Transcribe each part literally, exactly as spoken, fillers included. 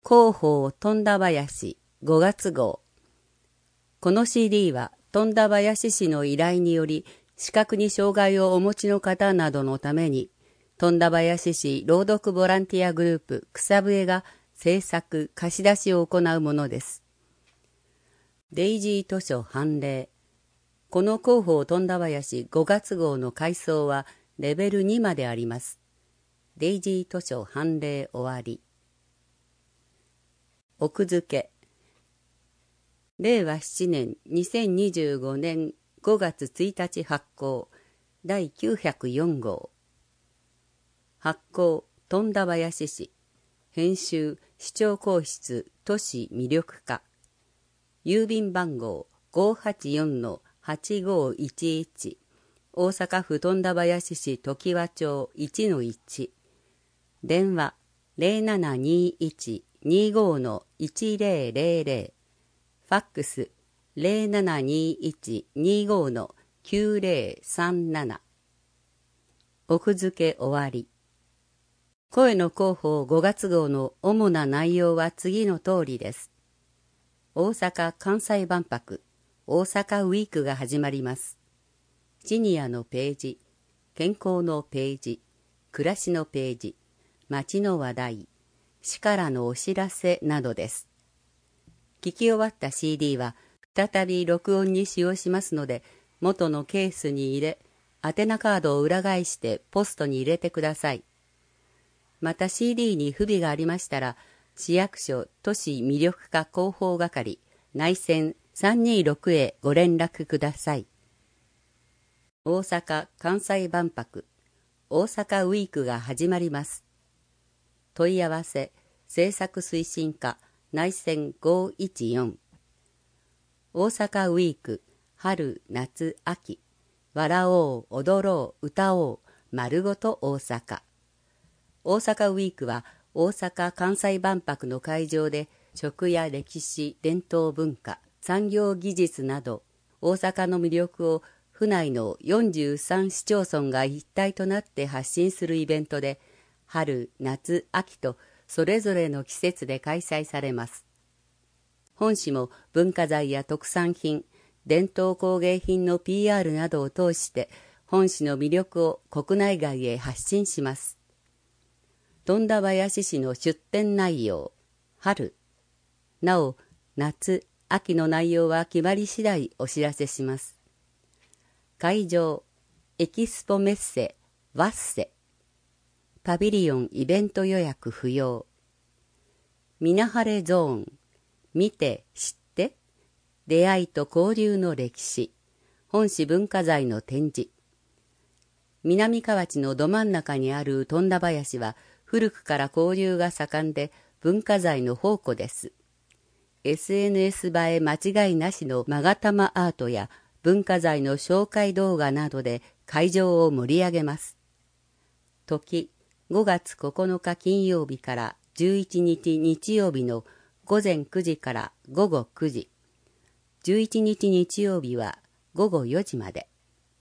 広報富田林ごがつ号。この シーディー は富田林市の依頼により視覚に障害をお持ちの方などのために富田林市朗読ボランティアグループ草笛が制作貸し出しを行うものです。デイジー図書判例。この広報富田林ごがつ号の改装はレベルにまであります。デイジー図書判例終わり。奥付け。れいわななねんにせんにじゅうごねんごがつついたち発行だいきゅうひゃくよん号。発行富田林市。編集市長公室都市魅力課。郵便番号 ごーはちよんのはちごーいちいち 大阪府富田林市常盤町 いちのいち。電話 ゼロななにいちにごのいちぜろぜろぜろ。ファックス ゼロななにいちにごのきゅうぜろさんなな。奥付け終わり。声の広報ごがつ号の主な内容は次の通りです。大阪・関西万博、大阪ウィークが始まります。シニアのページ、健康のページ、暮らしのページ、街の話題、市からのお知らせなどです。聞き終わった シーディー は再び録音に使用しますので、元のケースに入れ、宛名カードを裏返してポストに入れてください。また シーディー に不備がありましたら、市役所都市魅力課広報係内線さんにーろくへご連絡ください。大阪・関西万博、大阪ウィークが始まります。問い合わせ、政策推進課内線ごいちよん。大阪ウィーク、春、夏、秋、笑おう、踊ろう、歌おう、丸ごと大阪。大阪ウィークは大阪・関西万博の会場で食や歴史、伝統文化、産業技術など大阪の魅力を府内のよんじゅうさん市町村が一体となって発信するイベントで、春、夏、秋とそれぞれの季節で開催されます。本市も文化財や特産品、伝統工芸品の ピーアール などを通して本市の魅力を国内外へ発信します。富田林市の出展内容、春。なお、夏、秋の内容は決まり次第お知らせします。会場、エキスポメッセ、ワッセ。パビリオンイベント予約不要。みなはれゾーン、見て、知って、出会いと交流の歴史、本市文化財の展示。南河内のど真ん中にある富田林は、古くから交流が盛んで文化財の宝庫です。エスエヌエス 映え間違いなしの勾玉アートや文化財の紹介動画などで会場を盛り上げます。時、ごがつここのか金曜日からじゅういちにち日曜日のごぜんくじからごごくじ、じゅういちにち日曜日はごごよじまで。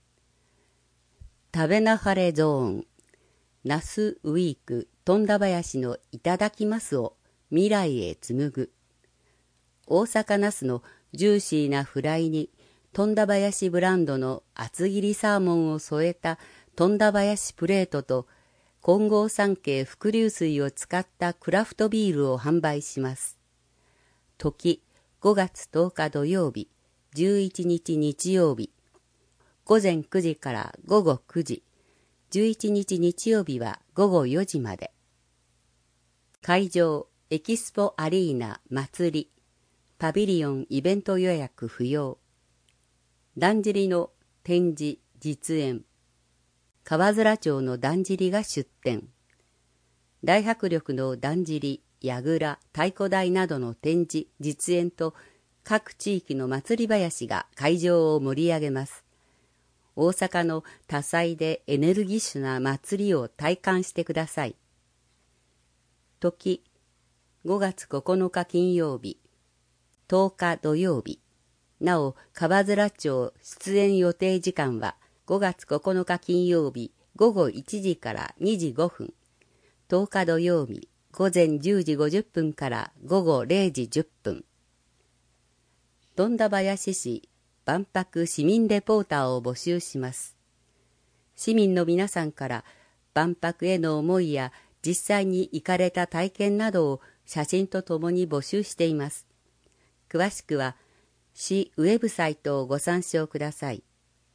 食べなはれゾーン、ナスウィーク富田林のいただきますを未来へ紡ぐ。大阪ナスのジューシーなフライに富田林ブランドの厚切りサーモンを添えた富田林プレートと金剛山系伏流水を使ったクラフトビールを販売します。時、ごがつとおか土曜日、じゅういちにち日曜日、ごぜんくじからごごくじ、じゅういちにち日曜日はごごよじまで。会場、エキスポアリーナ祭り、パビリオンイベント予約不要。だんじりの展示、実演。河津町のだんじりが出展。大迫力のだんじり、櫓、太鼓台などの展示、実演と各地域の祭り囃子が会場を盛り上げます。大阪の多彩でエネルギッシュな祭りを体感してください。時、ごがつここのか金曜日、とおか土曜日。なお、河津町出演予定時間はごがつここのか金曜日ごごいちじからにじごふん、とおか土曜日午前じゅうじごじゅっぷんから午後れいじじゅっぷん。富田林市万博市民レポーターを募集します。市民の皆さんから万博への思いや実際に行かれた体験などを写真とともに募集しています。詳しくは市ウェブサイトをご参照ください。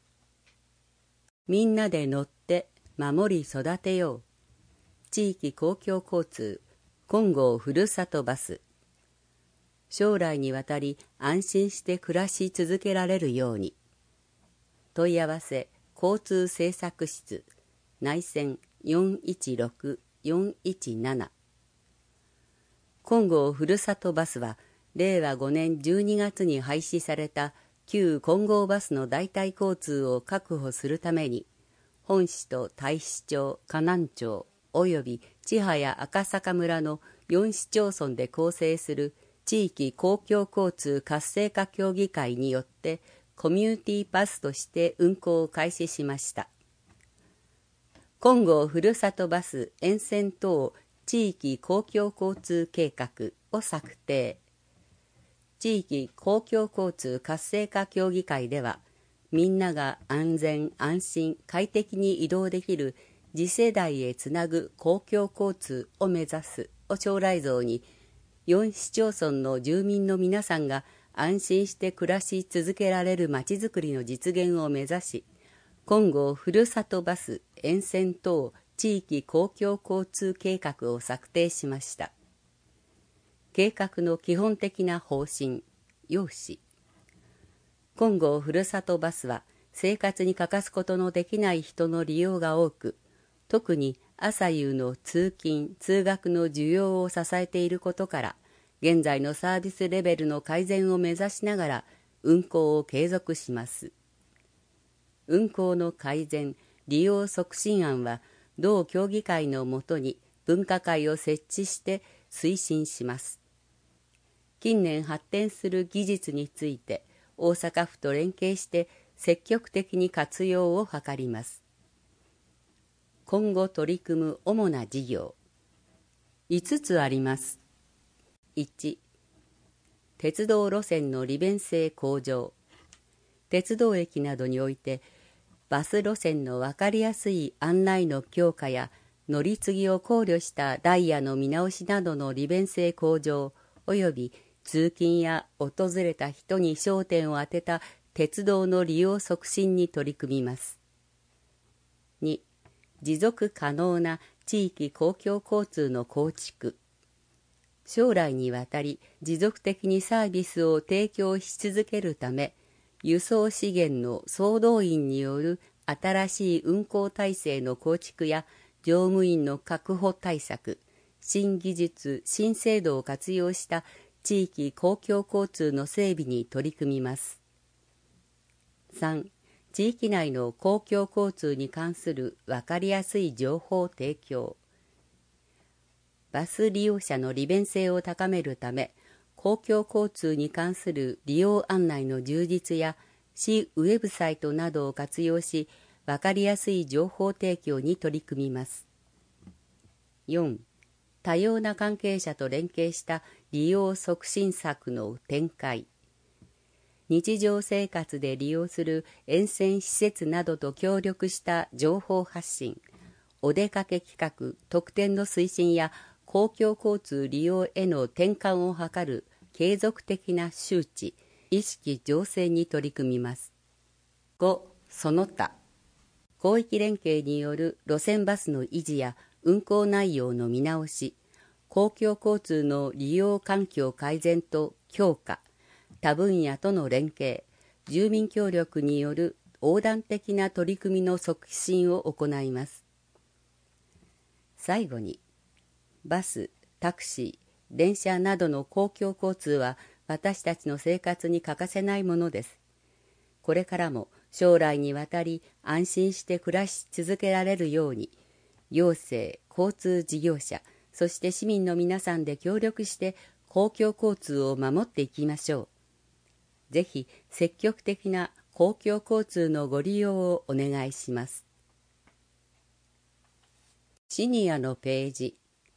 みんなで乗って守り育てよう。地域公共交通金剛ふるさとバス。将来にわたり安心して暮らし続けられるように。問い合わせ交通政策室内線 よんいちろくよんいちなな。金剛ふるさとバスはれいわごねんじゅうにがつに廃止された旧金剛バスの代替交通を確保するために、本市と太子町、河南町および千早赤坂村のよん市町村で構成する地域公共交通活性化協議会によってコミュニティバスとして運行を開始しました。金剛ふるさとバス沿線等地域公共交通計画を策定。地域公共交通活性化協議会では、みんなが安全安心快適に移動できる次世代へつなぐ公共交通を目指すを将来像に、よん市町村の住民の皆さんが安心して暮らし続けられるまちづくりの実現を目指し、金剛ふるさとバス沿線等地域公共交通計画を策定しました。計画の基本的な方針、要旨。金剛ふるさとバスは生活に欠かすことのできない人の利用が多く、特に朝夕の通勤・通学の需要を支えていることから、現在のサービスレベルの改善を目指しながら運行を継続します。運行の改善・利用促進案は、同協議会のもとに分科会を設置して推進します。近年発展する技術について、大阪府と連携して積極的に活用を図ります。今後取り組む主な事業いつつあります。いち、鉄道路線の利便性向上。鉄道駅などにおいてバス路線の分かりやすい案内の強化や乗り継ぎを考慮したダイヤの見直しなどの利便性向上および通勤や訪れた人に焦点を当てた鉄道の利用促進に取り組みます。に、持続可能な地域公共交通の構築。将来にわたり持続的にサービスを提供し続けるため、輸送資源の総動員による新しい運行体制の構築や乗務員の確保対策、新技術・新制度を活用した地域公共交通の整備に取り組みます。さん、地域内の公共交通に関する分かりやすい情報提供。バス利用者の利便性を高めるため、公共交通に関する利用案内の充実や市ウェブサイトなどを活用し、分かりやすい情報提供に取り組みます。よん、多様な関係者と連携した利用促進策の展開。日常生活で利用する沿線施設などと協力した情報発信、お出かけ企画・特典の推進や公共交通利用への転換を図る継続的な周知、意識醸成に取り組みます。ご、その他。広域連携による路線バスの維持や運行内容の見直し、公共交通の利用環境改善と強化、他分野との連携、住民協力による横断的な取り組みの促進を行います。最後に、バス、タクシー、電車などの公共交通は私たちの生活に欠かせないものです。これからも将来にわたり安心して暮らし続けられるように、行政、交通事業者、そして市民の皆さんで協力して公共交通を守っていきましょう。ぜひ積極的な公共交通のご利用をお願いします。シニアのページ、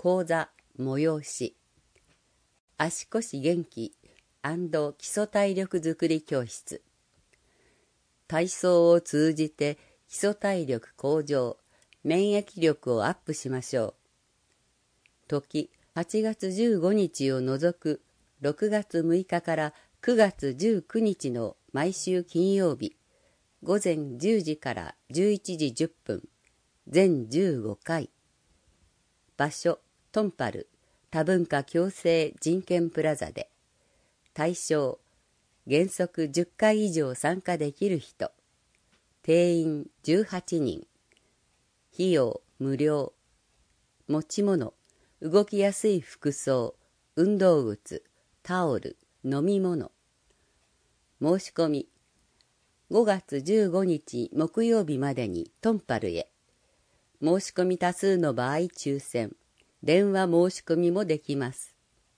講座催し足腰元気&基礎体力づくり教室。体操を通じて基礎体力向上、免疫力をアップしましょう。時はちがつじゅうごにちを除くろくがつむいかからくがつじゅうくにちの毎週金曜日、ごぜんじゅうじからじゅういちじじゅっぷん、全じゅうごかい。場所、トンパル多文化共生人権プラザで。対象、原則じゅっかい以上参加できる人。定員じゅうはちにん。費用無料。持ち物、動きやすい服装、運動靴、タオル、飲み物。申し込み、ごがつじゅうごにち木曜日までにトンパルへ。申し込み多数の場合抽選、電話申し込みもできます。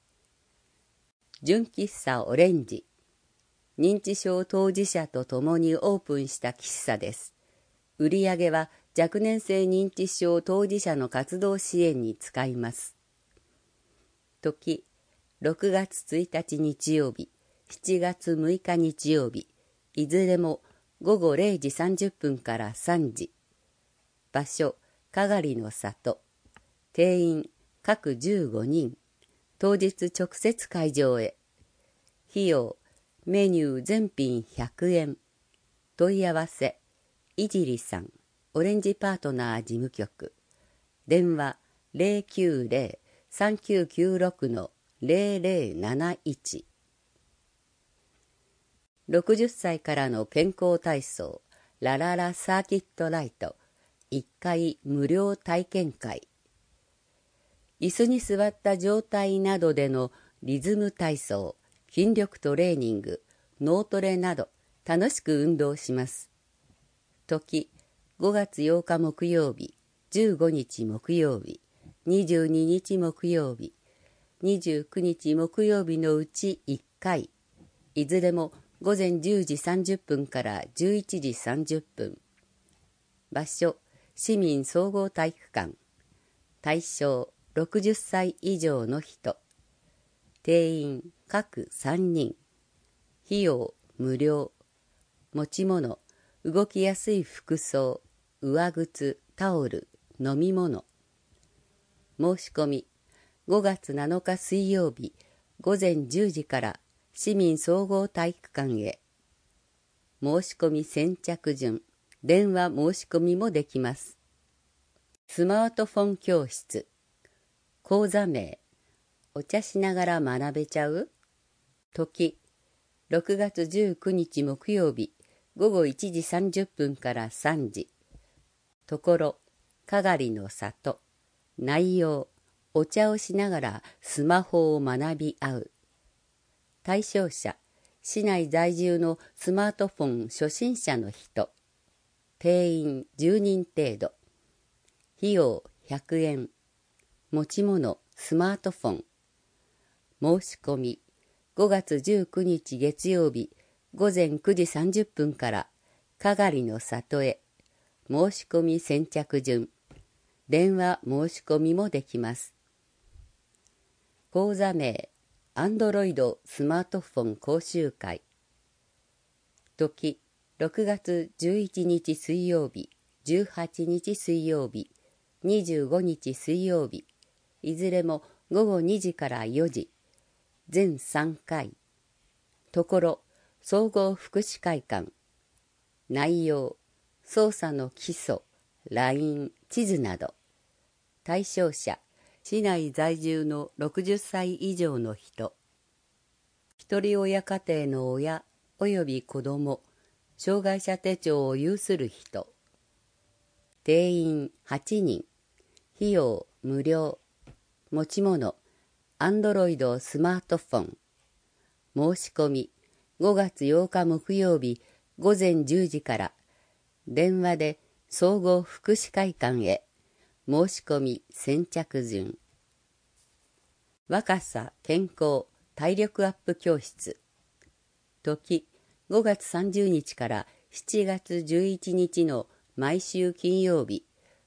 純喫茶オレンジ。認知症当事者と共にオープンした喫茶です。売り上げは若年性認知症当事者の活動支援に使います。時、ろくがつついたち日曜日、しちがつむいか日曜日、いずれもごごれいじさんじゅっぷんからさんじ。場所、かがりの里。定員、各じゅうごにん。当日直接会場へ。費用、メニュー全品ひゃくえん。問い合わせ、いじりさん、オレンジパートナー事務局。電話、ゼロきゅうゼロ さんきゅうきゅうろく ゼロゼロなないち。ろくじゅっさいからの健康体操、ラララサーキットライト、いっかい無料体験会。椅子に座った状態などでのリズム体操、筋力トレーニング、脳トレなど楽しく運動します。時、ごがつようか木曜日、じゅうごにち木曜日、にじゅうににち木曜日、にじゅうくにち木曜日のうちいっかい、いずれもごぜんじゅうじさんじゅっぷんからじゅういちじさんじゅっぷん。場所、市民総合体育館。対象、ろくじゅっさい以上の人。定員、各さんにん。費用、無料。持ち物、動きやすい服装、上靴、タオル、飲み物。申し込み、ごがつなのか水曜日、ごぜんじゅうじから市民総合体育館へ。申し込み先着順、電話申し込みもできます。スマートフォン教室。講座名、お茶しながら学べちゃう？時、ろくがつじゅうくにち木曜日、ごごいちじさんじゅっぷんからさんじ。ところ、かがりの里。内容、お茶をしながらスマホを学び合う。対象者、市内在住のスマートフォン初心者の人。定員じゅうにん程度。費用ひゃくえん。持ち物、スマートフォン。申し込み、ごがつじゅうくにち月曜日、ごぜんくじさんじゅっぷんからかがりの里へ。申し込み先着順。電話申し込みもできます。講座名、アンドロイドスマートフォン講習会。時、ろくがつじゅういちにち水曜日、じゅうはちにち水曜日、にじゅうごにち水曜日、いずれもごごにじからよじ、全さんかい。ところ、総合福祉会館。内容、操作の基礎、ライン、地図など。対象者、市内在住のろくじゅっさい以上の人。一人親家庭の親及び子ども、障害者手帳を有する人。定員はちにん。費用無料。持ち物、アンドロイドスマートフォン。申し込み、ごがつようか木曜日、ごぜんじゅうじから、電話で総合福祉会館へ。申し込み先着順。若さ、健康、体力アップ教室。時、ごがつさんじゅうにちからしちがつじゅういちにちの毎週金曜日、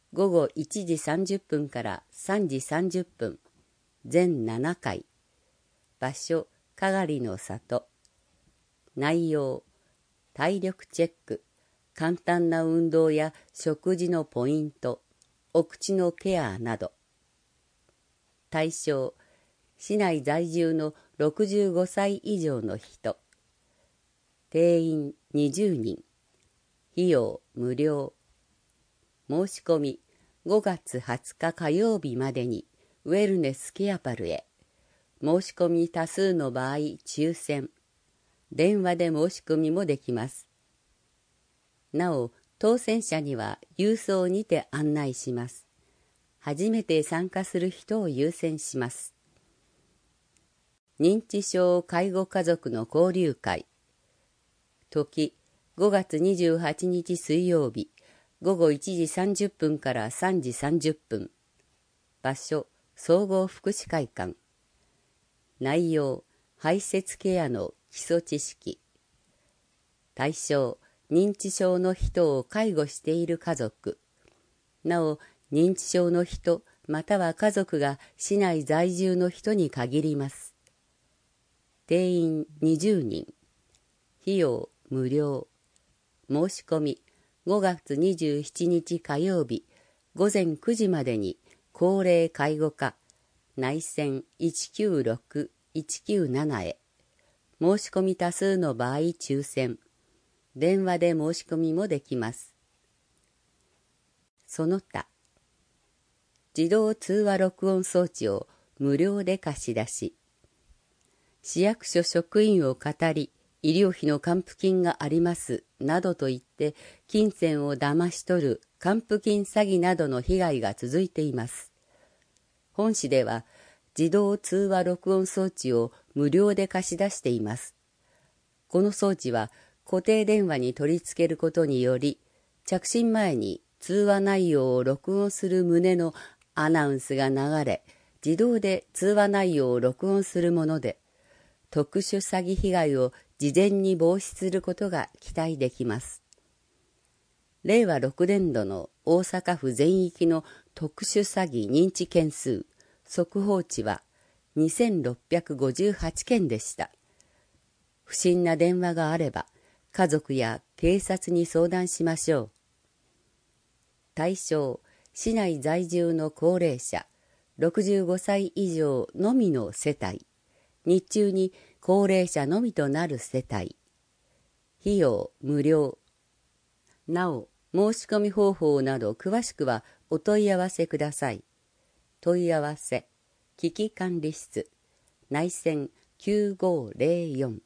ごごいちじさんじゅっぷんからさんじさんじゅっぷん、全ななかい。場所、かがりの里。内容、体力チェック、簡単な運動や食事のポイント、お口のケアなど。対象、市内在住のろくじゅうごさい以上の人。定員にじゅうにん。費用無料。申し込みごがつはつか火曜日までにウェルネスケアパルへ。申し込み多数の場合抽選。電話で申し込みもできます。なお、当選者には郵送にて案内します。初めて参加する人を優先します。認知症介護家族の交流会。時、ごがつにじゅうはちにち水曜日、ごごいちじさんじゅっぷんからさんじさんじゅっぷん。場所、総合福祉会館。内容、排泄ケアの基礎知識。対象、認知症の人を介護している家族。なお、認知症の人または家族が市内在住の人に限ります。定員にじゅうにん。費用無料。申し込みごがつにじゅうしちにち火曜日ごぜんくじまでに高齢介護課内線いちきゅうろくいちきゅうななへ。申し込み多数の場合抽選。電話で申し込みもできます。その他、自動通話録音装置を無料で貸し出し。市役所職員をかたり、医療費の還付金がありますなどと言って金銭を騙し取る還付金詐欺などの被害が続いています。本市では自動通話録音装置を無料で貸し出しています。この装置は固定電話に取り付けることにより、着信前に通話内容を録音する旨のアナウンスが流れ、自動で通話内容を録音するもので、特殊詐欺被害を事前に防止することが期待できます。れいわろくねんどの大阪府全域の特殊詐欺認知件数、速報値はにせんろっぴゃくごじゅうはちけんでした。不審な電話があれば、家族や警察に相談しましょう。対象、市内在住の高齢者、ろくじゅうごさい以上のみの世帯。日中に高齢者のみとなる世帯。費用無料。なお、申し込み方法など詳しくはお問い合わせください。問い合わせ、危機管理室、内線きゅうごぜろよん。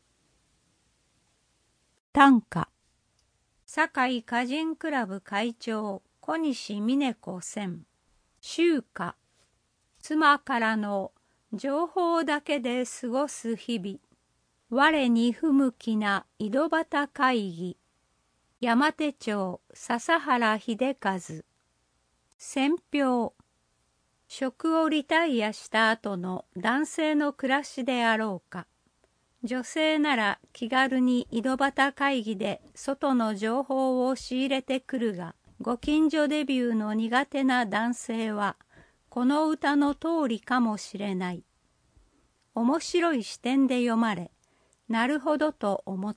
短歌。堺歌人クラブ会長小西峰子選。秋歌。妻からの情報だけで過ごす日々。我に不向きな井戸端会議。山手町笹原秀和。選評。職をリタイアした後の男性の暮らしであろうか。女性なら気軽に井戸端会議で外の情報を仕入れてくるが、ご近所デビューの苦手な男性は、この歌の通りかもしれない。面白い視点で読まれ、なるほどと思った。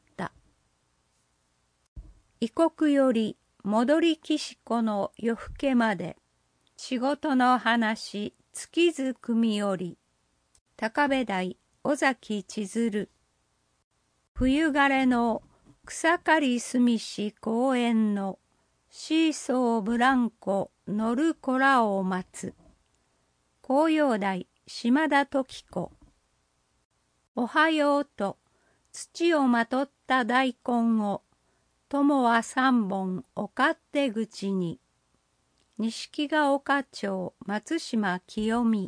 異国より戻り岸子の夜更けまで、仕事の話尽きず組より、高部台尾崎千鶴。冬枯れの草刈り住し公園のシーソーブランコ乗る子らを待つ。紅葉台島田時子。おはようと土をまとった大根を友は三本お勝手口に。錦ヶ丘町松島清美。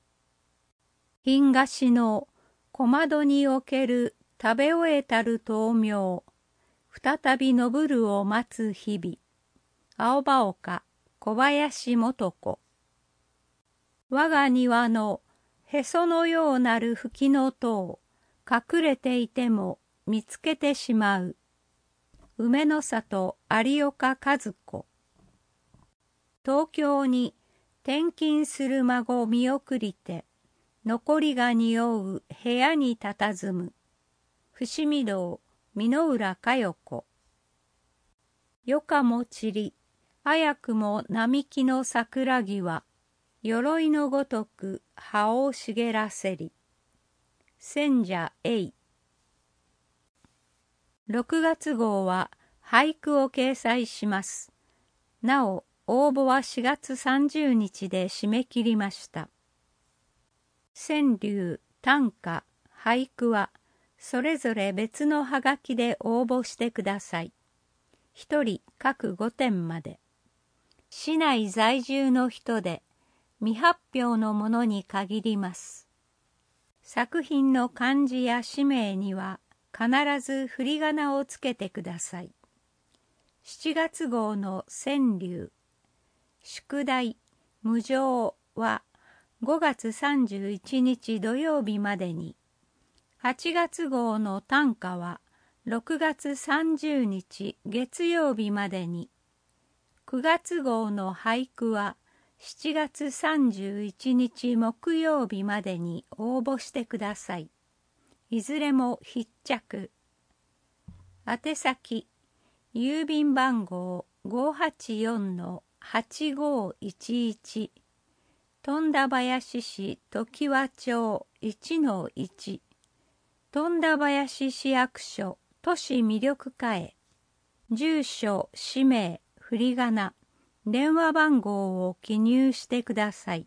東の小窓における食べ終えたる豆苗。再び昇るを待つ日々。青葉丘小林素子。我が庭のへそのようなる吹きの塔。隠れていても見つけてしまう。梅の里有岡和子。 東京に転勤する孫見送りて、残りが匂う部屋に佇む。伏見堂箕浦佳代子。余暇も散り、早くも並木の桜木は、鎧のごとく葉を茂らせり。千社永。ろくがつ号は俳句を掲載します。なお、応募はしがつさんじゅうにちで締め切りました。川柳、短歌、俳句は、それぞれ別のハガキで応募してください。一人各ごてんまで。市内在住の人で、未発表のものに限ります。作品の漢字や氏名には必ず振り仮名をつけてください。しちがつ号の川柳、宿題、無常はごがつさんじゅういちにち土曜日までに、はちがつ号の短歌はろくがつさんじゅうにち月曜日までに、くがつ号の俳句はしちがつさんじゅういちにち木曜日までに応募してください。いずれも必着。宛先、郵便番号 ごーはちよんのはちごーいちいち、富田林市常盤町 いちのいち、富田林市役所都市魅力課へ。住所、氏名、振り仮名、電話番号を記入してください。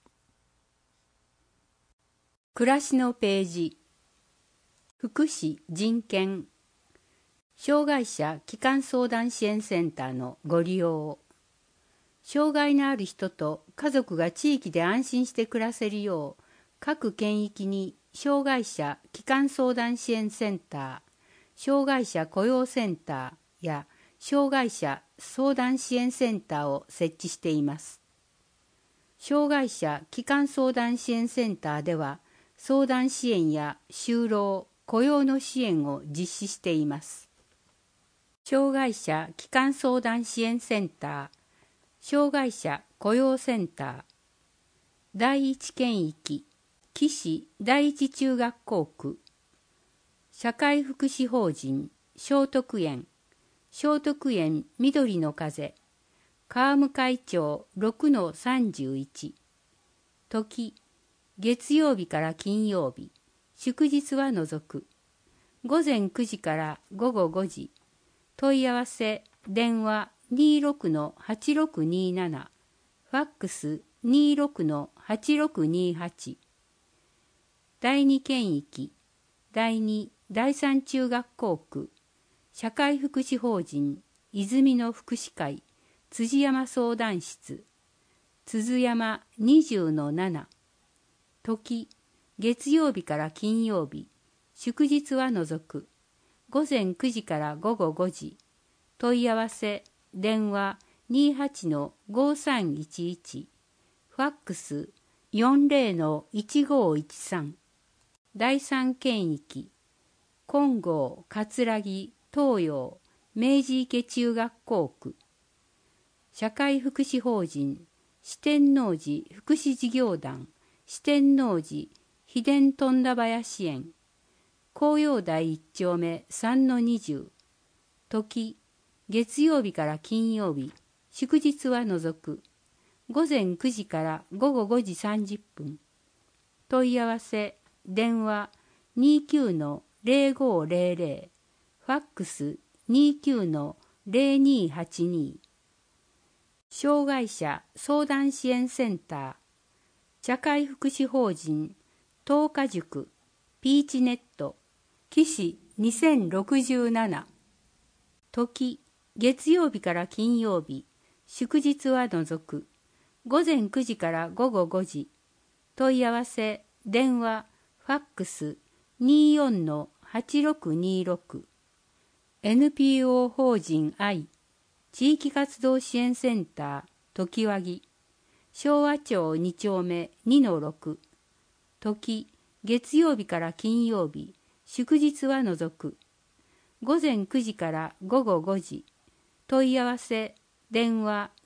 暮らしのページ。福祉・人権。障害者基幹相談支援センターのご利用を。障害のある人と家族が地域で安心して暮らせるよう、各県域に障害者基幹相談支援センター、障害者雇用センターや障害者相談支援センターを設置しています。障害者基幹相談支援センターでは、相談支援や就労、雇用の支援を実施しています。障害者基幹相談支援センター、障害者雇用センター、第一県域、岸第一中学校区、社会福祉法人聖徳園、聖徳園緑の風、川向町 ろくのさんじゅういち、時、月曜日から金曜日、祝日は除く、ごぜんくじからごごごじ、問い合わせ、電話 にじゅうろくのはちろくにーなな、ファックス にじゅうろくのはちろくにーはち、第二県域、第二、第三中学校区、社会福祉法人泉の福祉会辻山相談室、鈴山 にじゅうのなな、時、月曜日から金曜日、祝日は除く、ごぜんくじからごごごじ、問い合わせ、電話 にじゅうはちのごさんいちいち、ファックス よんじゅうのいちごいちさん、第三県域、金剛、葛城、東洋、明治池中学校区、社会福祉法人四天王寺福祉事業団四天王寺秘伝富田林園、紅葉台一丁目さんのにじゅう、時、月曜日から金曜日、祝日は除く、ごぜんくじからごごごじさんじゅっぷん、問い合わせ、電話 にじゅうきゅうのぜろごぜろぜろ、ファックス にじゅうきゅうのぜろにはちに、障害者相談支援センター、社会福祉法人東華塾ピーチネット岸にせんろくじゅうなな、時、月曜日から金曜日、祝日は除く、ごぜんくじからごごごじ、問い合わせ、電話、ファックス にじゅうよんのはちろくにーろく、エヌピーオー 法人愛、地域活動支援センター、常盤木、昭和町に丁目にのろく、時、月曜日から金曜日、祝日は除く、ごぜんくじからごごごじ、問い合わせ、電話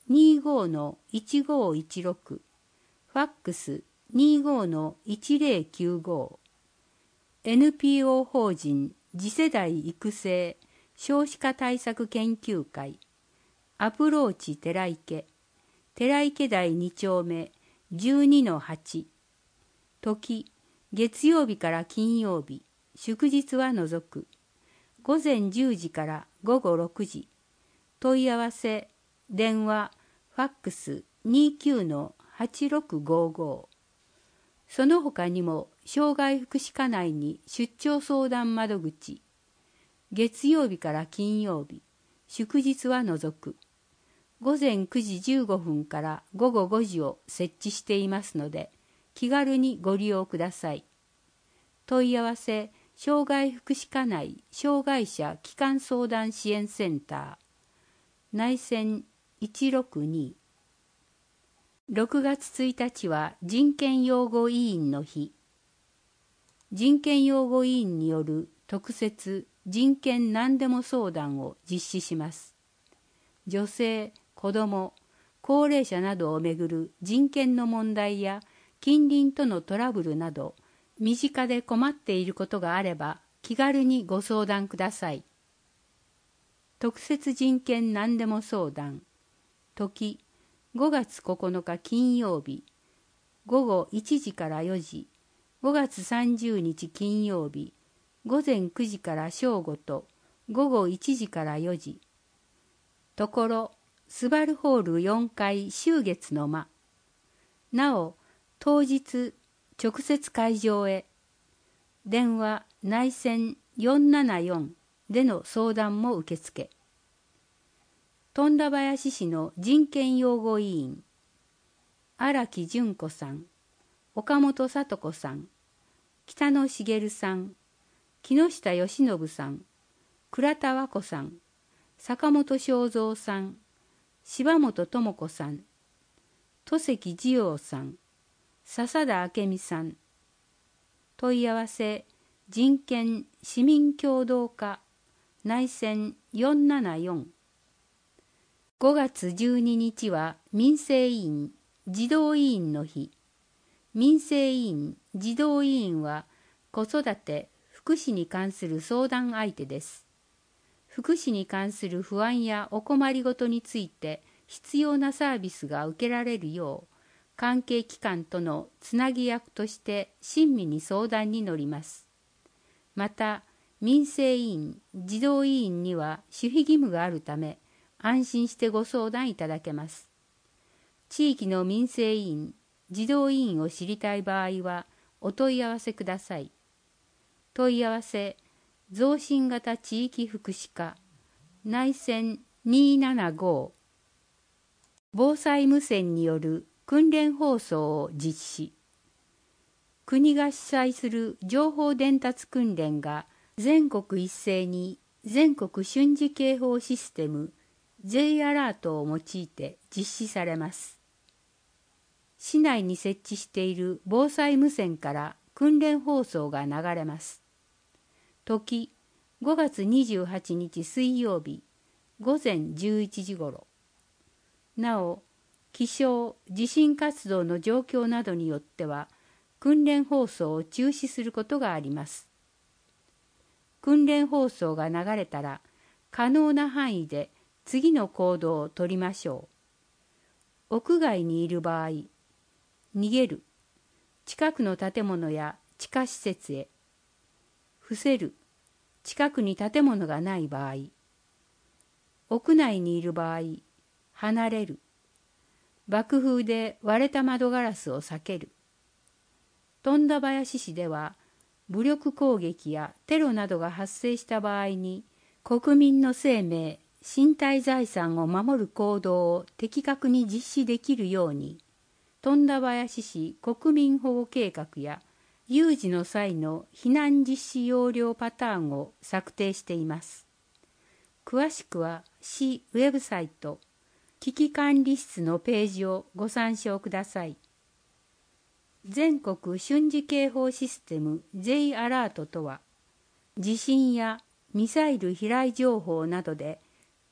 にじゅうごのいちごいちろく、ファックス にじゅうごのいちぜろきゅうご、エヌピーオー 法人次世代育成少子化対策研究会、アプローチ寺池、寺池台に丁目 じゅうにのはち、時、月曜日から金曜日、祝日は除く、午前じゅうじから午後ろくじ、問い合わせ、電話、ファックス にじゅうきゅうのはちろくごご。その他にも、障害福祉課内に出張相談窓口、月曜日から金曜日、祝日は除く、午前くじじゅうごふんから午後ごじを設置していますので、気軽にご利用ください。問い合わせ、障害福祉課内障害者基幹相談支援センター、内線いちろくに。ろくがつついたちは人権擁護委員の日。人権擁護委員による特設人権何でも相談を実施します。女性、子ども、高齢者などをめぐる人権の問題や近隣とのトラブルなど、身近で困っていることがあれば気軽にご相談ください。特設人権何でも相談、時、ごがつここのか金曜日、午後いちじからよじ、ごがつさんじゅうにち金曜日、午前くじから正午と午後いちじからよじ。ところ、スバルホールよんかい秋月の間。なお、当日、直接会場へ。電話内線よんななよんでの相談も受付。富田林市の人権擁護委員、荒木純子さん、岡本聡子さん、北野茂さん、木下義信さん、倉田和子さん、坂本正三さん、柴本智子さん、戸関二葉さん、笹田明美さん。問い合わせ、人権市民協働課、内線よんななよん。ごがつじゅうににちは民生委員、児童委員の日。民生委員、児童委員は子育て、福祉に関する相談相手です。福祉に関する不安やお困りごとについて必要なサービスが受けられるよう、関係機関とのつなぎ役として親身に相談に乗ります。また、民生委員、児童委員には守秘義務があるため、安心してご相談いただけます。地域の民生委員、児童委員を知りたい場合は、お問い合わせください。問い合わせ、増進型地域福祉課、内線にーななご。防災無線による訓練放送を実施。国が主催する情報伝達訓練が全国一斉に全国瞬時警報システム J アラートを用いて実施されます。市内に設置している防災無線から訓練放送が流れます。時、ごがつにじゅうはちにち水曜日、午前じゅういちじごろ。なお、気象・地震活動の状況などによっては、訓練放送を中止することがあります。訓練放送が流れたら、可能な範囲で次の行動をとりましょう。屋外にいる場合、逃げる。近くの建物や地下施設へ。伏せる。近くに建物がない場合。屋内にいる場合、離れる。爆風で割れた窓ガラスを避ける。富田林市では、武力攻撃やテロなどが発生した場合に、国民の生命、身体財産を守る行動を的確に実施できるように、富田林市国民保護計画や有事の際の避難実施要領パターンを策定しています。詳しくは市ウェブサイト、危機管理室のページをご参照ください。全国瞬時警報システム J アラートとは、地震やミサイル飛来情報などで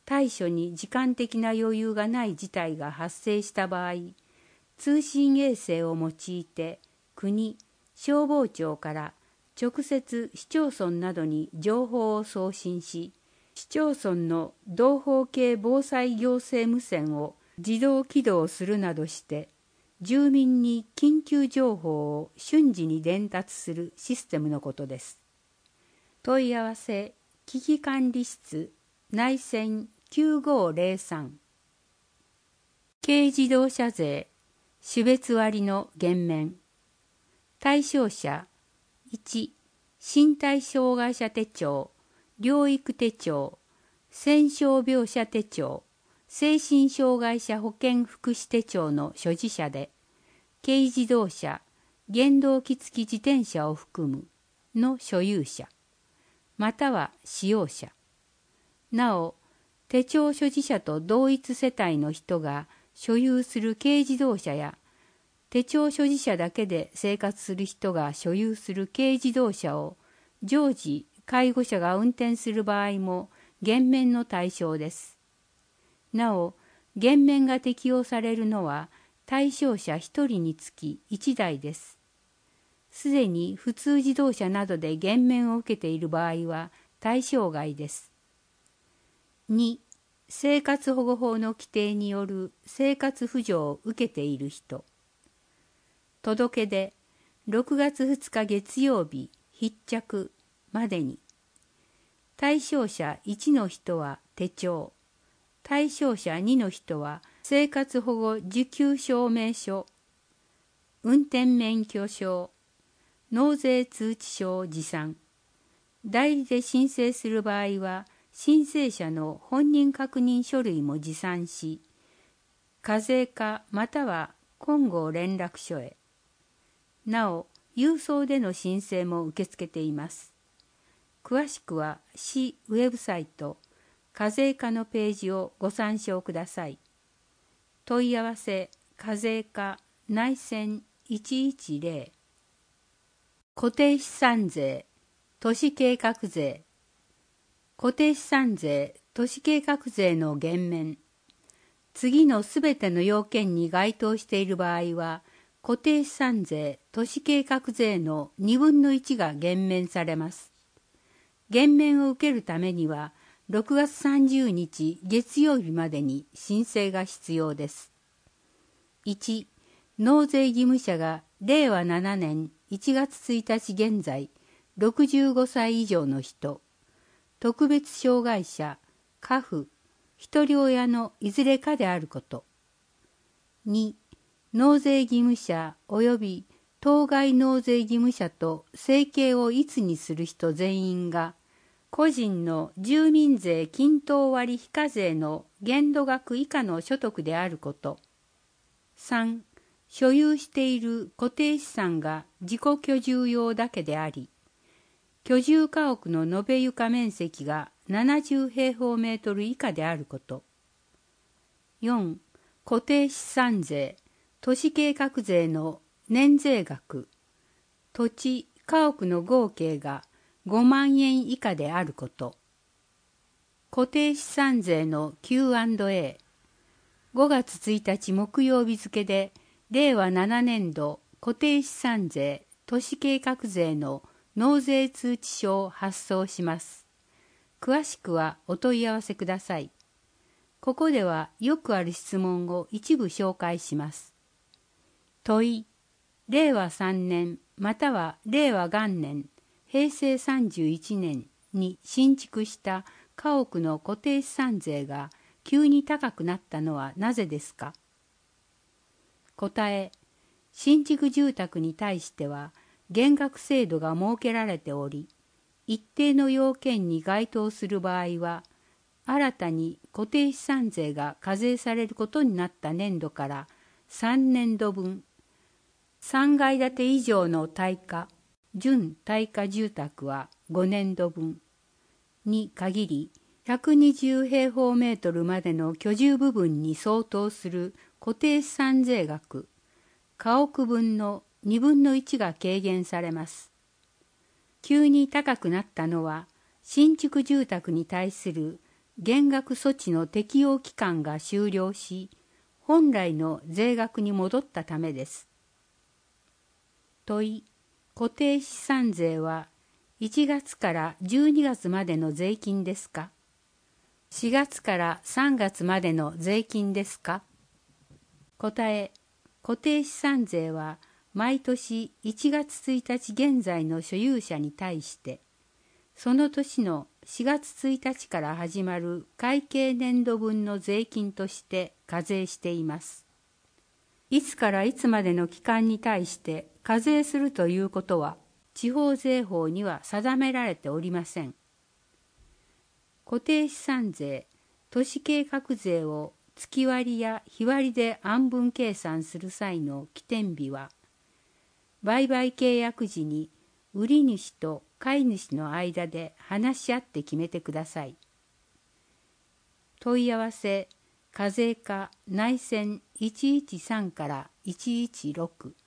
対処に時間的な余裕がない事態が発生した場合、通信衛星を用いて国、消防庁から直接市町村などに情報を送信し、市町村の同胞系防災行政無線を自動起動するなどして、住民に緊急情報を瞬時に伝達するシステムのことです。問い合わせ危機管理室内線きゅうごーぜろさん。軽自動車税種別割の減免。対象者いち、身体障害者手帳、療育手帳、戦傷病者手帳、精神障害者保健福祉手帳の所持者で、軽自動車、原動機付き自転車を含むの所有者、または使用者。なお、手帳所持者と同一世帯の人が所有する軽自動車や、手帳所持者だけで生活する人が所有する軽自動車を常時介護者が運転する場合も減免の対象です。なお、減免が適用されるのは対象者ひとりにつきいちだいです。すでに普通自動車などで減免を受けている場合は対象外です。に、生活保護法の規定による生活扶助を受けている人。届け出ろくがつふつか月曜日必着までに。対象者いちの人は手帳、対象者にの人は生活保護受給証明書、運転免許証、納税通知書を持参。代理で申請する場合は、申請者の本人確認書類も持参し、課税課または金剛連絡所へ。なお、郵送での申請も受け付けています。詳しくは市ウェブサイト、課税課のページをご参照ください。問い合わせ、課税課内線いちいちぜろ。固定資産税、都市計画税。固定資産税、都市計画税の減免。次のすべての要件に該当している場合は、固定資産税、都市計画税のにぶんのいちが減免されます。減免を受けるためには、ろくがつさんじゅうにち月曜日までに申請が必要です。いち、納税義務者がれいわななねんいちがつついたち現在、ろくじゅうごさい以上の人、特別障害者、家父、一人親のいずれかであること。に、納税義務者及び当該納税義務者と生計をいつにする人全員が、個人の住民税均等割非課税の限度額以下の所得であること。さん、所有している固定資産が自己居住用だけであり、居住家屋の延べ床面積がななじゅうへいほうメートル以下であること。よん、固定資産税、都市計画税の年税額、土地、家屋の合計がごまんえん以下であること。固定資産税の キューアンドエー、ごがつついたち木曜日付で、れいわななねんど固定資産税、都市計画税の納税通知書を発送します。詳しくはお問い合わせください。ここではよくある質問を一部紹介します。問い、れいわさんねんまたはれいわ元年、へいせいさんじゅういちねんに新築した家屋の固定資産税が急に高くなったのはなぜですか？答え、新築住宅に対しては減額制度が設けられており、一定の要件に該当する場合は、新たに固定資産税が課税されることになった年度からさんねんどぶん、さんがいだて以上の耐火、準耐火住宅はごねんどぶんに限り、ひゃくにじゅうへいほうメートルまでの居住部分に相当する固定資産税額、家屋分のにぶんのいちが軽減されます。急に高くなったのは、新築住宅に対する減額措置の適用期間が終了し、本来の税額に戻ったためです。問い、固定資産税はいちがつからじゅうにがつまでの税金ですか？しがつからさんがつまでの税金ですか？答え、固定資産税は毎年いちがつついたち現在の所有者に対して、その年のしがつついたちから始まる会計年度分の税金として課税しています。いつからいつまでの期間に対して課税するということは、地方税法には定められておりません。固定資産税、都市計画税を月割や日割りで案分計算する際の起点日は、売買契約時に売り主と買い主の間で話し合って決めてください。問い合わせ、課税課内線いちいちさんからいちいちろく。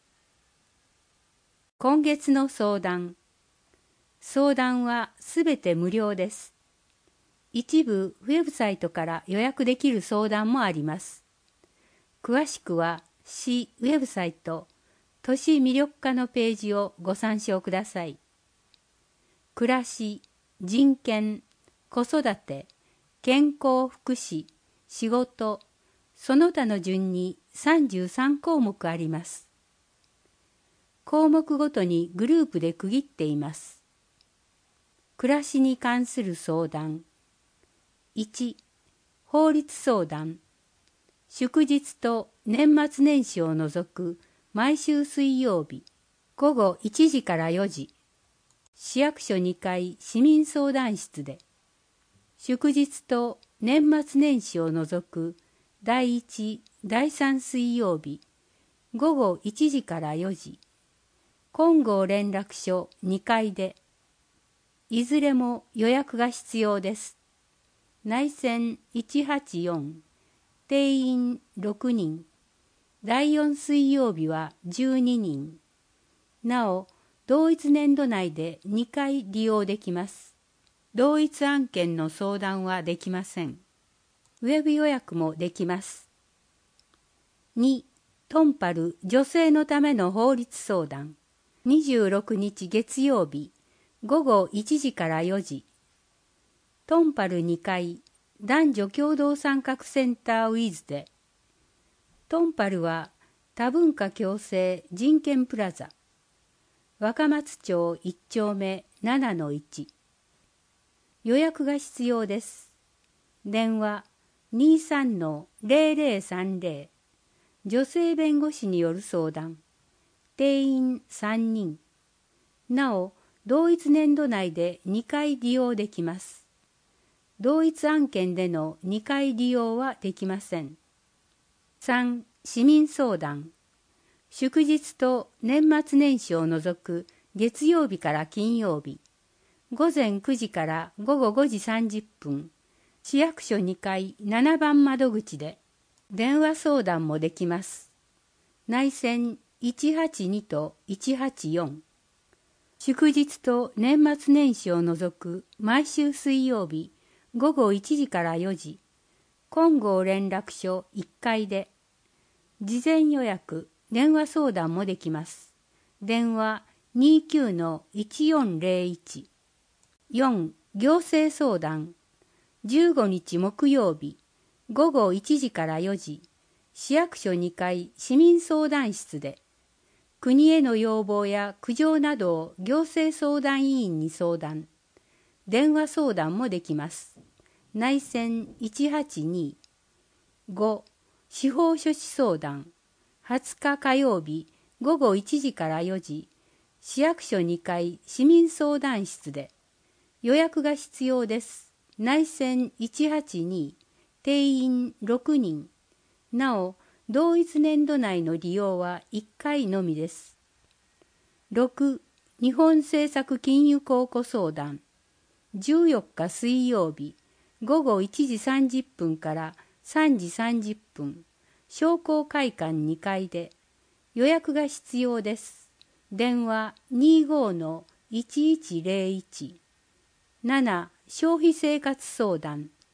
今月の相談。相談はすべて無料です。一部ウェブサイトから予約できる相談もあります。詳しくは市ウェブサイト都市魅力課のページをご参照ください。暮らし、人権、子育て、健康福祉、仕事、その他の順にさんじゅうさんこうもくあります。項目ごとにグループで区切っています。暮らしに関する相談。いち、法律相談。祝日と年末年始を除く毎週水曜日、ごごいちじからよじ、市役所にかい市民相談室で、祝日と年末年始を除くだいいち、だいさん水曜日、ごごいちじからよじ、金剛連絡所にかいで、いずれも予約が必要です。内線いちはちよん、定員ろくにん、だいよん水曜日はじゅうににん。なお、同一年度内でにかい利用できます。同一案件の相談はできません。ウェブ予約もできます。に、トンパル女性のための法律相談。にじゅうろくにち月曜日、ごごいちじからよじ。トンパルにかい男女共同参画センターウィズで、トンパルは多文化共生人権プラザ、若松町いっちょうめななのいち。予約が必要です。電話 にさんのゼロゼロさんゼロ。女性弁護士による相談。定員さんにん。なお、同一年度内でにかい利用できます。同一案件でのにかい利用はできません。さん、市民相談。祝日と年末年始を除く月曜日から金曜日、ごぜんくじからごごごじさんじゅっぷん、市役所にかいななばん窓口で電話相談もできます。内線いちはちにといちはちよん。祝日と年末年始を除く毎週水曜日、ごごいちじからよじ、金剛連絡所いっかいで、事前予約、電話相談もできます。電話 にきゅうのいちよんゼロいち。よん、行政相談。じゅうごにち木曜日、ごごいちじからよじ、市役所にかい市民相談室で、国への要望や苦情などを行政相談委員に相談。電話相談もできます。内線いちはちに。ご、司法書士相談。はつか火曜日ごごいちじからよじ、市役所にかい市民相談室で、予約が必要です。内線いちはちに、定員ろくにん。なお、同一年度内の利用はいっかいのみです。ろく、日本政策金融公庫相談。じゅうよっか水曜日、ごごいちじさんじゅっぷんからさんじさんじゅっぷん、商工会館にかいで、予約が必要です。電話 にじゅうごのいちいちゼロいち。なな、消費生活相談。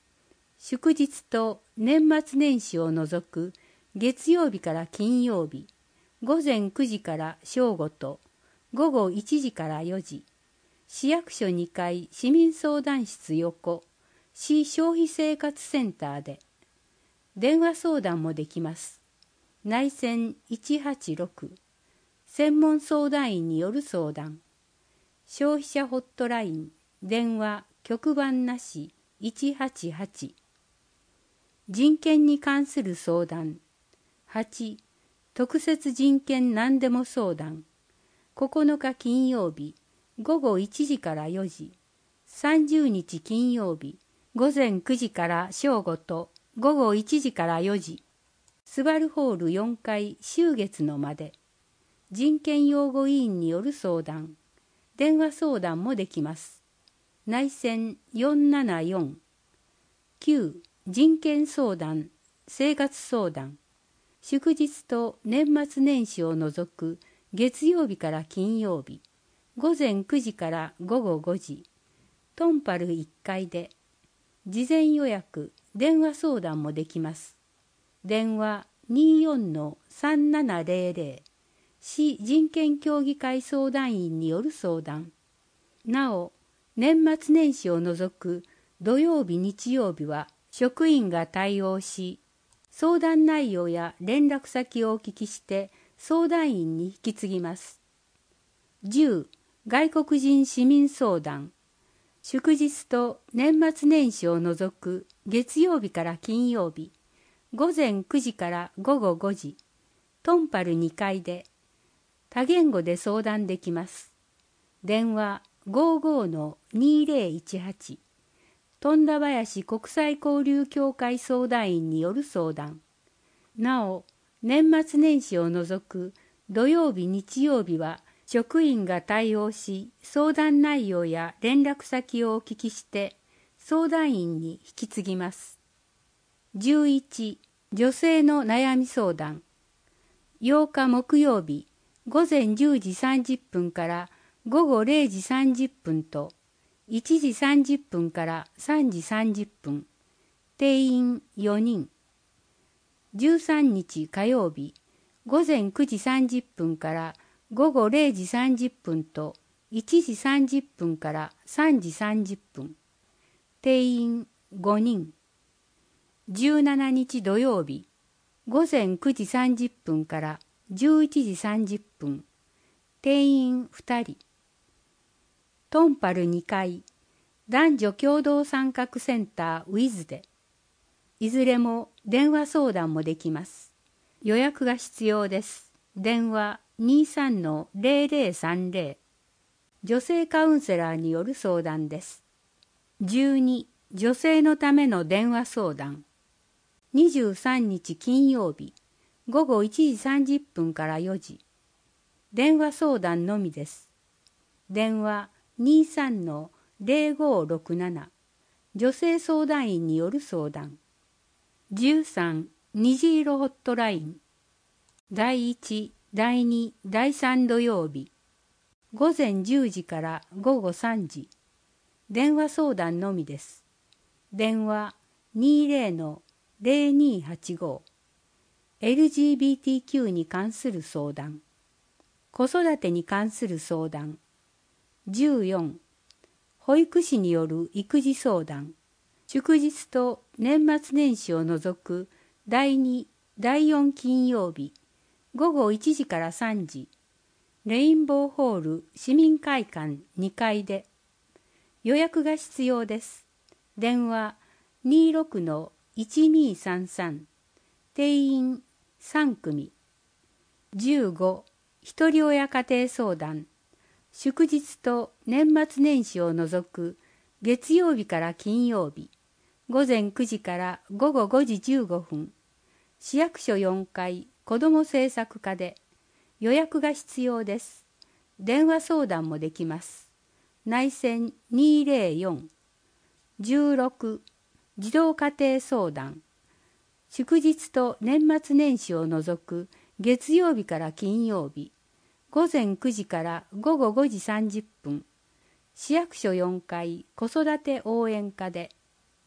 祝日と年末年始を除く月曜日から金曜日、午前くじから正午と午後いちじからよじ、市役所にかい市民相談室横、市消費生活センターで、電話相談もできます。内線いちはちろく、専門相談員による相談。消費者ホットライン、電話、局番なしいちはちはち。人権に関する相談。はち、特設人権何でも相談。ここのか金曜日、午後いちじからよじ。さんじゅうにち金曜日、午前くじから正午と午後いちじからよじ。スバルホールよんかい秋月の間で。人権擁護委員による相談。電話相談もできます。内線よんななよん。きゅう、人権相談、生活相談。祝日と年末年始を除く月曜日から金曜日、午前くじから午後ごじ。トンパルいっかいで。事前予約、電話相談もできます。電話 にじゅうよんのさんななぜろぜろ。市人権協議会相談員による相談。なお、年末年始を除く土曜日日曜日は職員が対応し、相談内容や連絡先をお聞きして相談員に引き継ぎます。じゅう、外国人市民相談。祝日と年末年始を除く月曜日から金曜日、午前くじから午後ごじ、トンパルにかいで、多言語で相談できます。電話 ごじゅうごのにぜろいちはち。富田林国際交流協会相談員による相談。なお、年末年始を除く土曜日日曜日は職員が対応し、相談内容や連絡先をお聞きして相談員に引き継ぎます。じゅういち、女性の悩み相談。ようか木曜日、午前じゅうじさんじゅっぷんから午後れいじさんじゅっぷんといちじさんじゅっぷんからさんじさんじゅっぷん。定員よにん。じゅうさんにち火曜日、午前くじさんじゅっぷんから午後れいじさんじゅっぷんといちじさんじゅっぷんからさんじさんじゅっぷん。定員ごにん。じゅうしちにち土曜日、午前くじさんじゅっぷんからじゅういちじさんじゅっぷん。定員ふたり。トンパルにかい、男女共同参画センターウィズで、いずれも電話相談もできます。予約が必要です。電話 にじゅうさんのぜろぜろさんぜろ。女性カウンセラーによる相談です。じゅうに、女性のための電話相談。にじゅうさんにち金曜日、午後いちじさんじゅっぷんからよじ。電話相談のみです。電話にじゅうさんのぜろごろくなな。女性相談員による相談。じゅうさん、虹色ホットライン。だいいち、だいに、だいさん土曜日。午前じゅうじから午後さんじ。電話相談のみです。電話にじゅうのぜろにはちご。エルジービーティーキュー に関する相談。子育てに関する相談。じゅうよん、保育士による育児相談。祝日と年末年始を除くだいに、だいよん金曜日、午後いちじからさんじ。レインボーホール市民会館にかいで。予約が必要です。電話にじゅうろくのいちにさんさん。定員さんくみ。じゅうご、ひとり親家庭相談。祝日と年末年始を除く月曜日から金曜日、午前くじから午後ごじじゅうごふん。市役所よんかい子ども政策課で。予約が必要です。電話相談もできます。内線にぜろよん。じゅうろく、児童家庭相談。祝日と年末年始を除く月曜日から金曜日、午前くじから午後ごじさんじゅっぷん。市役所よんかい子育て応援課で。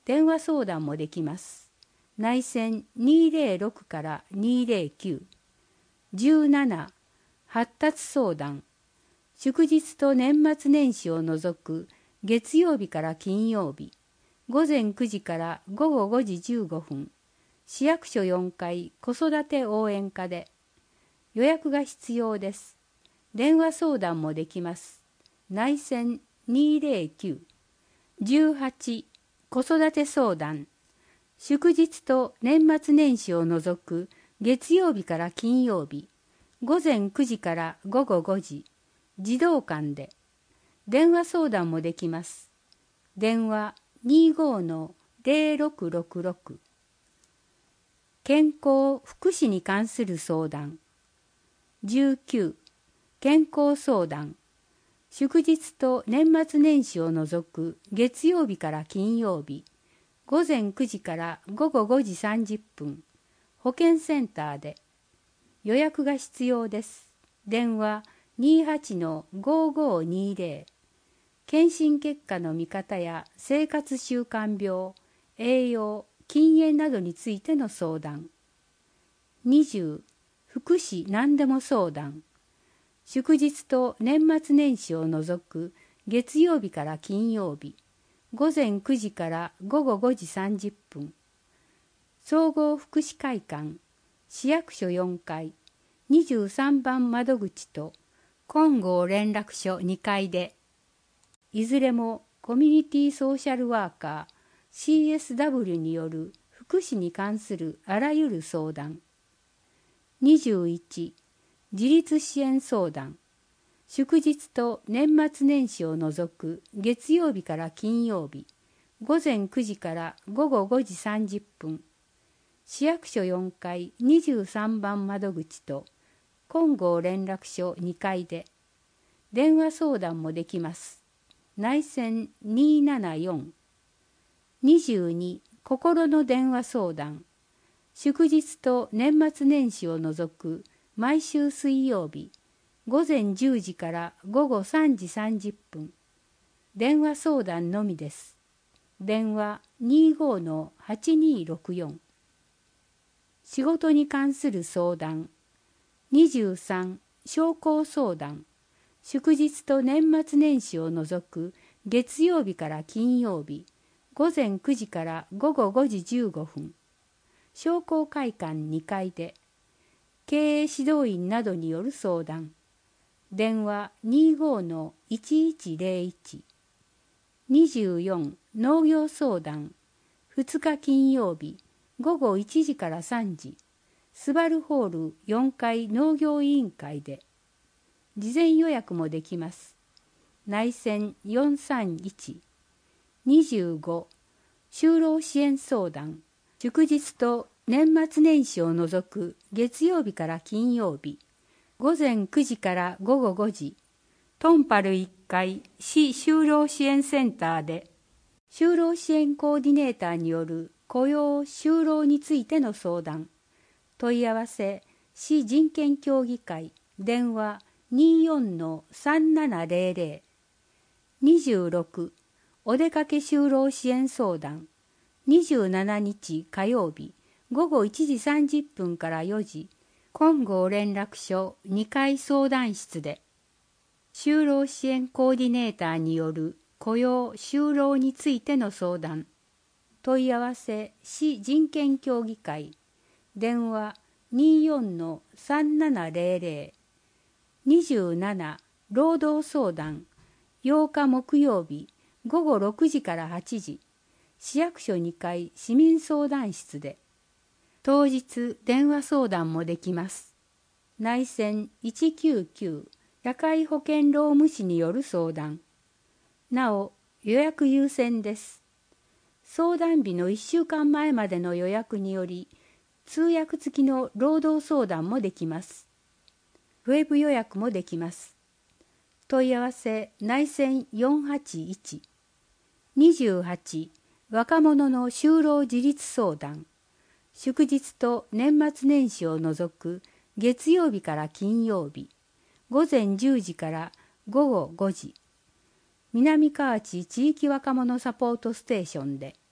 電話相談もできます。内線にーぜろろくからにーぜろきゅう。じゅうなな、発達相談。祝日と年末年始を除く月曜日から金曜日、ごぜんくじからごごごじじゅうごふん、市役所よんかい子育て応援課で。予約が必要です。電話相談もできます。内線にーぜろきゅう。じゅうはち、子育て相談。祝日と年末年始を除く月曜日から金曜日、ごぜんくじからごごごじ、児童館で。電話相談もできます。電話 にーごーのぜろろくろくろく。健康・福祉に関する相談。じゅうきゅう、健康相談。祝日と年末年始を除く月曜日から金曜日、ごぜんくじからごごごじさんじゅっぷん、保健センターで。予約が必要です。電話 にーはちのごごにーぜろ。検診結果の見方や生活習慣病、栄養、禁煙などについての相談。にじゅう、福祉何でも相談。祝日と年末年始を除く月曜日から金曜日、ごぜんくじからごごごじさんじゅっぷん。総合福祉会館、市役所よんかい、にじゅうさんばん窓口と金剛連絡所にかいで。いずれもコミュニティソーシャルワーカー シーエスダブリュー による福祉に関するあらゆる相談。にじゅういち、自立支援相談。祝日と年末年始を除く月曜日から金曜日、ごぜんくじからごごごじさんじゅっぷん。市役所よんかいにじゅうさんばん窓口と金剛連絡所にかいで。電話相談もできます。内線にーななよん。にじゅうに、心の電話相談。祝日と年末年始を除く毎週水曜日、ごぜんじゅうじからごごさんじさんじゅっぷん。電話相談のみです。電話 にーごーのはちにーろくよん。仕事に関する相談。にじゅうさん、商工相談。祝日と年末年始を除く月曜日から金曜日、ごぜんくじからごごごじじゅうごふん。商工会館にかいで。経営指導員などによる相談。電話 にーごーのいちいちぜろいち。にじゅうよん、農業相談。ふつか金曜日、ごごいちじからさんじ。スバルホールよんかい農業委員会で。事前予約もできます。内線よんさんいち。にじゅうご、就労支援相談。祝日と年末年始を除く月曜日から金曜日、ごぜんくじからごごごじ、トンパルいっかい市就労支援センターで。就労支援コーディネーターによる雇用・就労についての相談。問い合わせ市人権協議会。電話 にーよんのさんななぜろぜろ。にじゅうろく、お出かけ就労支援相談。にじゅうしちにち火曜日、ごごいちじさんじゅっぷんからよじ、金剛連絡所にかい相談室で。就労支援コーディネーターによる雇用・就労についての相談。問い合わせ市人権協議会。電話 にーよんのさんななぜろぜろ。にじゅうなな、労働相談。ようか木曜日、ごごろくじからはちじ、市役所にかい市民相談室で。当日電話相談もできます。内線いちきゅうきゅう、社会保険労務士による相談。なお、予約優先です。相談日のいっしゅうかんまえまでの予約により、通訳付きの労働相談もできます。ウェブ予約もできます。問い合わせ内線よんはちいち。にじゅうはち、若者の就労自立相談。祝日と年末年始を除く月曜日から金曜日、ごぜんじゅうじからごごごじ。南河内地域若者サポートステーションで。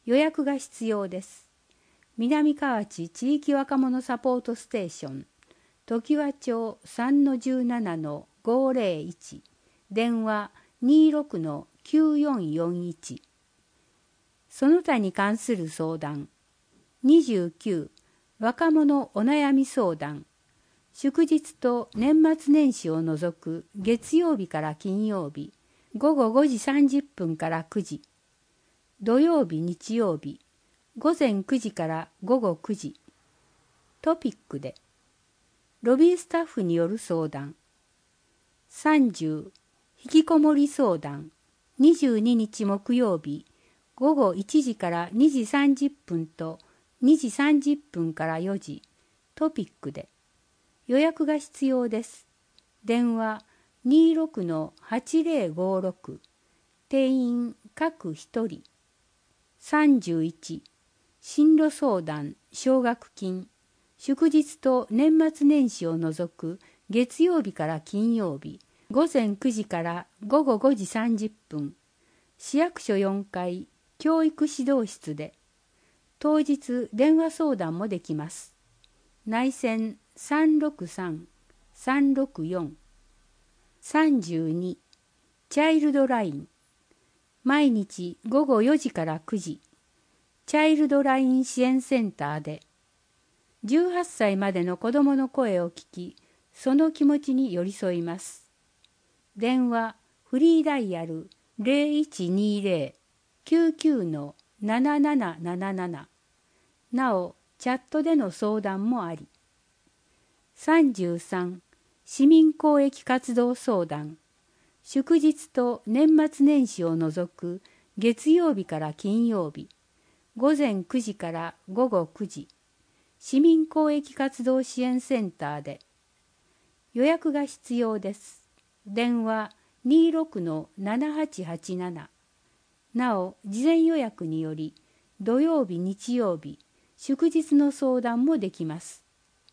予約が必要です。南河内地域若者サポートステーション、常盤町 さんのじゅうななのごぜろいち、電話 にじゅうろくのきゅうよんよんいち。その他に関する相談、にじゅうきゅう若者お悩み相談、祝日と年末年始を除く月曜日から金曜日、ごごごじさんじゅっぷんからくじ、土曜日日曜日、ごぜんくじからごごくじ、トピックで、ロビースタッフによる相談、さんじゅう引きこもり相談、にじゅうににち木曜日、ごごいちじからにじさんじゅっぷんとにじさんじゅっぷんからよじ、トピックで、予約が必要です。電話 にじゅうろくのはちぜろごろく、定員各ひとり。さんじゅういち進路相談奨学金、祝日と年末年始を除く月曜日から金曜日、ごぜんくじからごごごじさんじゅっぷん、市役所よんかい教育指導室で、当日電話相談もできます。内線さんろくさん さんろくよん。さんじゅうにチャイルドライン、毎日ごごよじからくじ、チャイルドライン支援センターで、じゅうはっさいまでの子どもの声を聞き、その気持ちに寄り添います。電話フリーダイヤル ゼロいちにゼロ きゅうきゅうのなななななななな。なお、チャットでの相談もあり。さんじゅうさん市民公益活動相談、祝日と年末年始を除く月曜日から金曜日、ごぜんくじからごごくじ、市民公益活動支援センターで、予約が必要です。電話 にじゅうろくのななはちはちなな。なお、事前予約により、土曜日日曜日、祝日の相談もできます。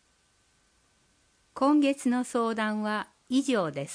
今月の相談は以上です。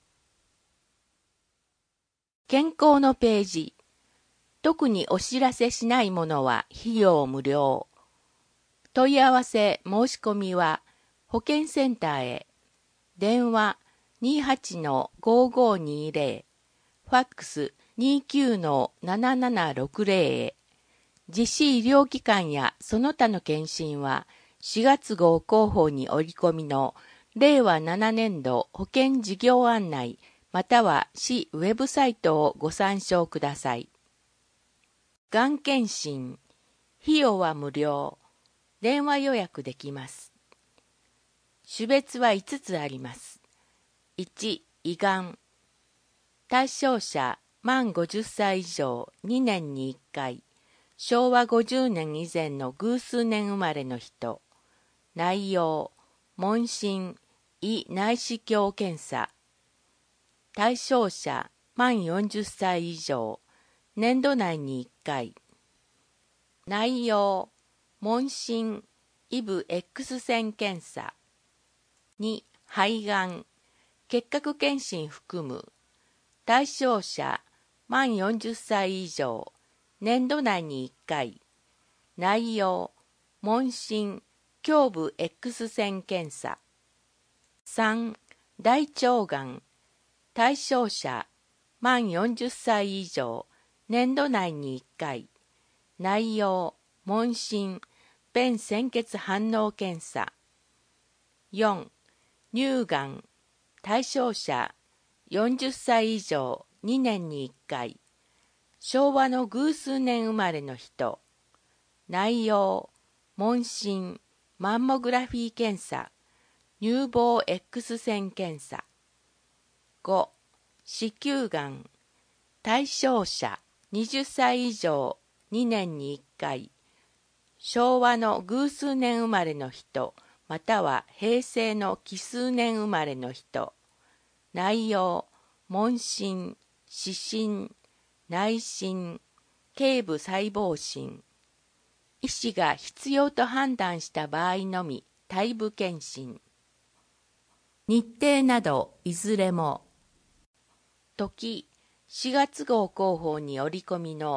健康のページ。特にお知らせしないものは費用無料。問い合わせ申し込みは保健センターへ。電話 にじゅうはちのごごにゼロ、ファックス にじゅうきゅうのななななろくゼロ へ。実施医療機関やその他の検診はしがつ号広報に折り込みのれいわななねんど保険事業案内または市ウェブサイトをご参照ください。がん検診、費用は無料。電話予約できます。種別はいつつあります。いち、胃がん。対象者、満ごじゅっさい以上、にねんにいっかい。しょうわごじゅうねん以前の偶数年生まれの人。内容、問診、胃内視鏡検査。対象者、満よんじゅっさい以上、年度内にいっかい。内容、問診、胃部 X 線検査。に、肺がん、結核検診含む。対象者、満よんじゅっさい以上、年度内にいっかい。内容、問診、胸部 X 線検査。さん、大腸がん。対象者、満よんじゅっさい以上、年度内にいっかい。内容、問診、便潜血反応検査。よん、乳がん。対象者、よんじゅっさい以上、にねんにいっかい。昭和の偶数年生まれの人。内容、問診、マンモグラフィー検査。乳房 X 線検査。ご、子宮がん。対象者、はたち以上、にねんにいっかい。昭和の偶数年生まれの人、または平成の奇数年生まれの人。内容、問診、視診、内診、頸部細胞診。医師が必要と判断した場合のみ、体部検診。日程などいずれも。時、しがつ号広報に折り込みの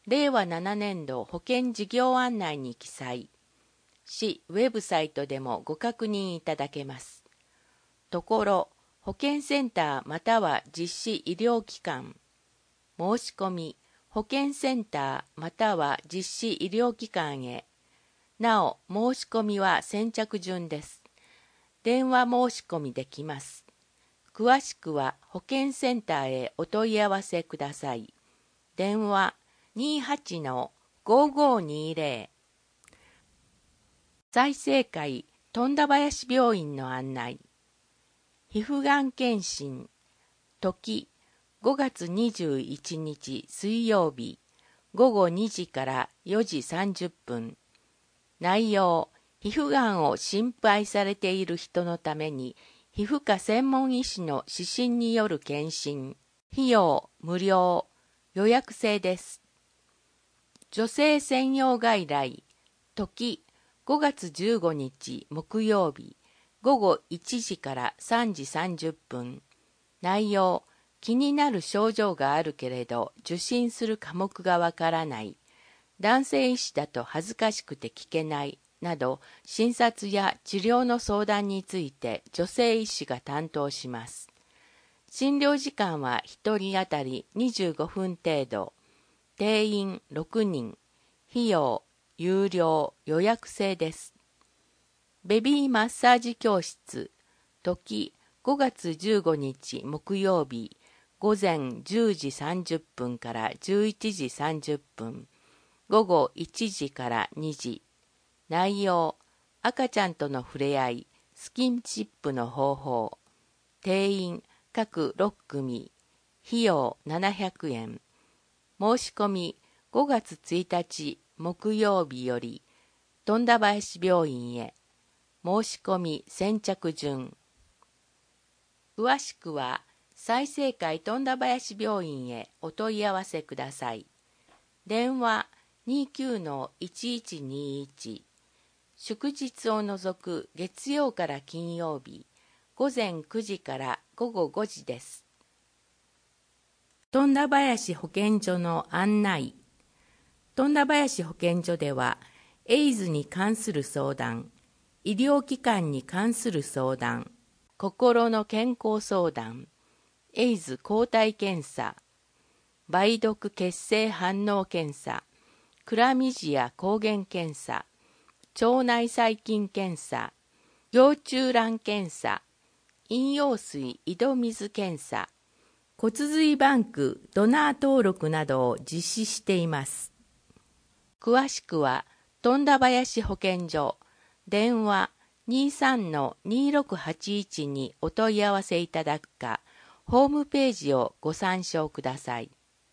れいわななねんど保険事業案内に記載。市ウェブサイトでもご確認いただけます。ところ、保健センターまたは実施医療機関。申し込み、保健センターまたは実施医療機関へ。なお、申し込みは先着順です。電話申し込みできます。詳しくは保健センターへお問い合わせください。電話 にーはちのごーごーにーぜろ。済生会富田林病院の案内。皮膚がん検診。時ごがつにじゅういちにち水曜日ごごにじからよじさんじゅっぷん。内容、皮膚がんを心配されている人のために皮膚科専門医師の指針による検診。費用無料。予約制です。女性専用外来。時ごがつじゅうごにち木曜日ごごいちじからさんじさんじゅっぷん。内容、気になる症状があるけれど受診する科目がわからない。男性医師だと恥ずかしくて聞けないなど診察や治療の相談について女性医師が担当します。診療時間はひとり当たりにじゅうごふん程度。定員ろくにん。費用有料。予約制です。ベビーマッサージ教室。時ごがつじゅうごにち木曜日ごぜんじゅうじさんじゅっぷんからじゅういちじさんじゅっぷん。ごごいちじからにじ。内容、赤ちゃんとの触れ合い、スキンシップの方法。定員各ろっくみ。費用ななひゃくえん。申し込みごがつついたち木曜日より富田林病院へ。申し込み先着順。詳しくは済生会富田林病院へお問い合わせください。電話 にじゅうきゅうのいちいちにいち。祝日を除く月曜から金曜日ごぜんくじからごごごじです。富田林保健所の案内。富田林保健所では、エイズに関する相談、医療機関に関する相談、心の健康相談、エイズ抗体検査、梅毒血清反応検査、クラミジア抗原検査、腸内細菌検査、腰中卵検査、飲用水井戸水検査、骨髄バンクドナー登録などを実施しています。詳しくは富田林保健所電話 にじゅうさんのにろくはちいち にお問い合わせいただくか、ホームページをご参照ください。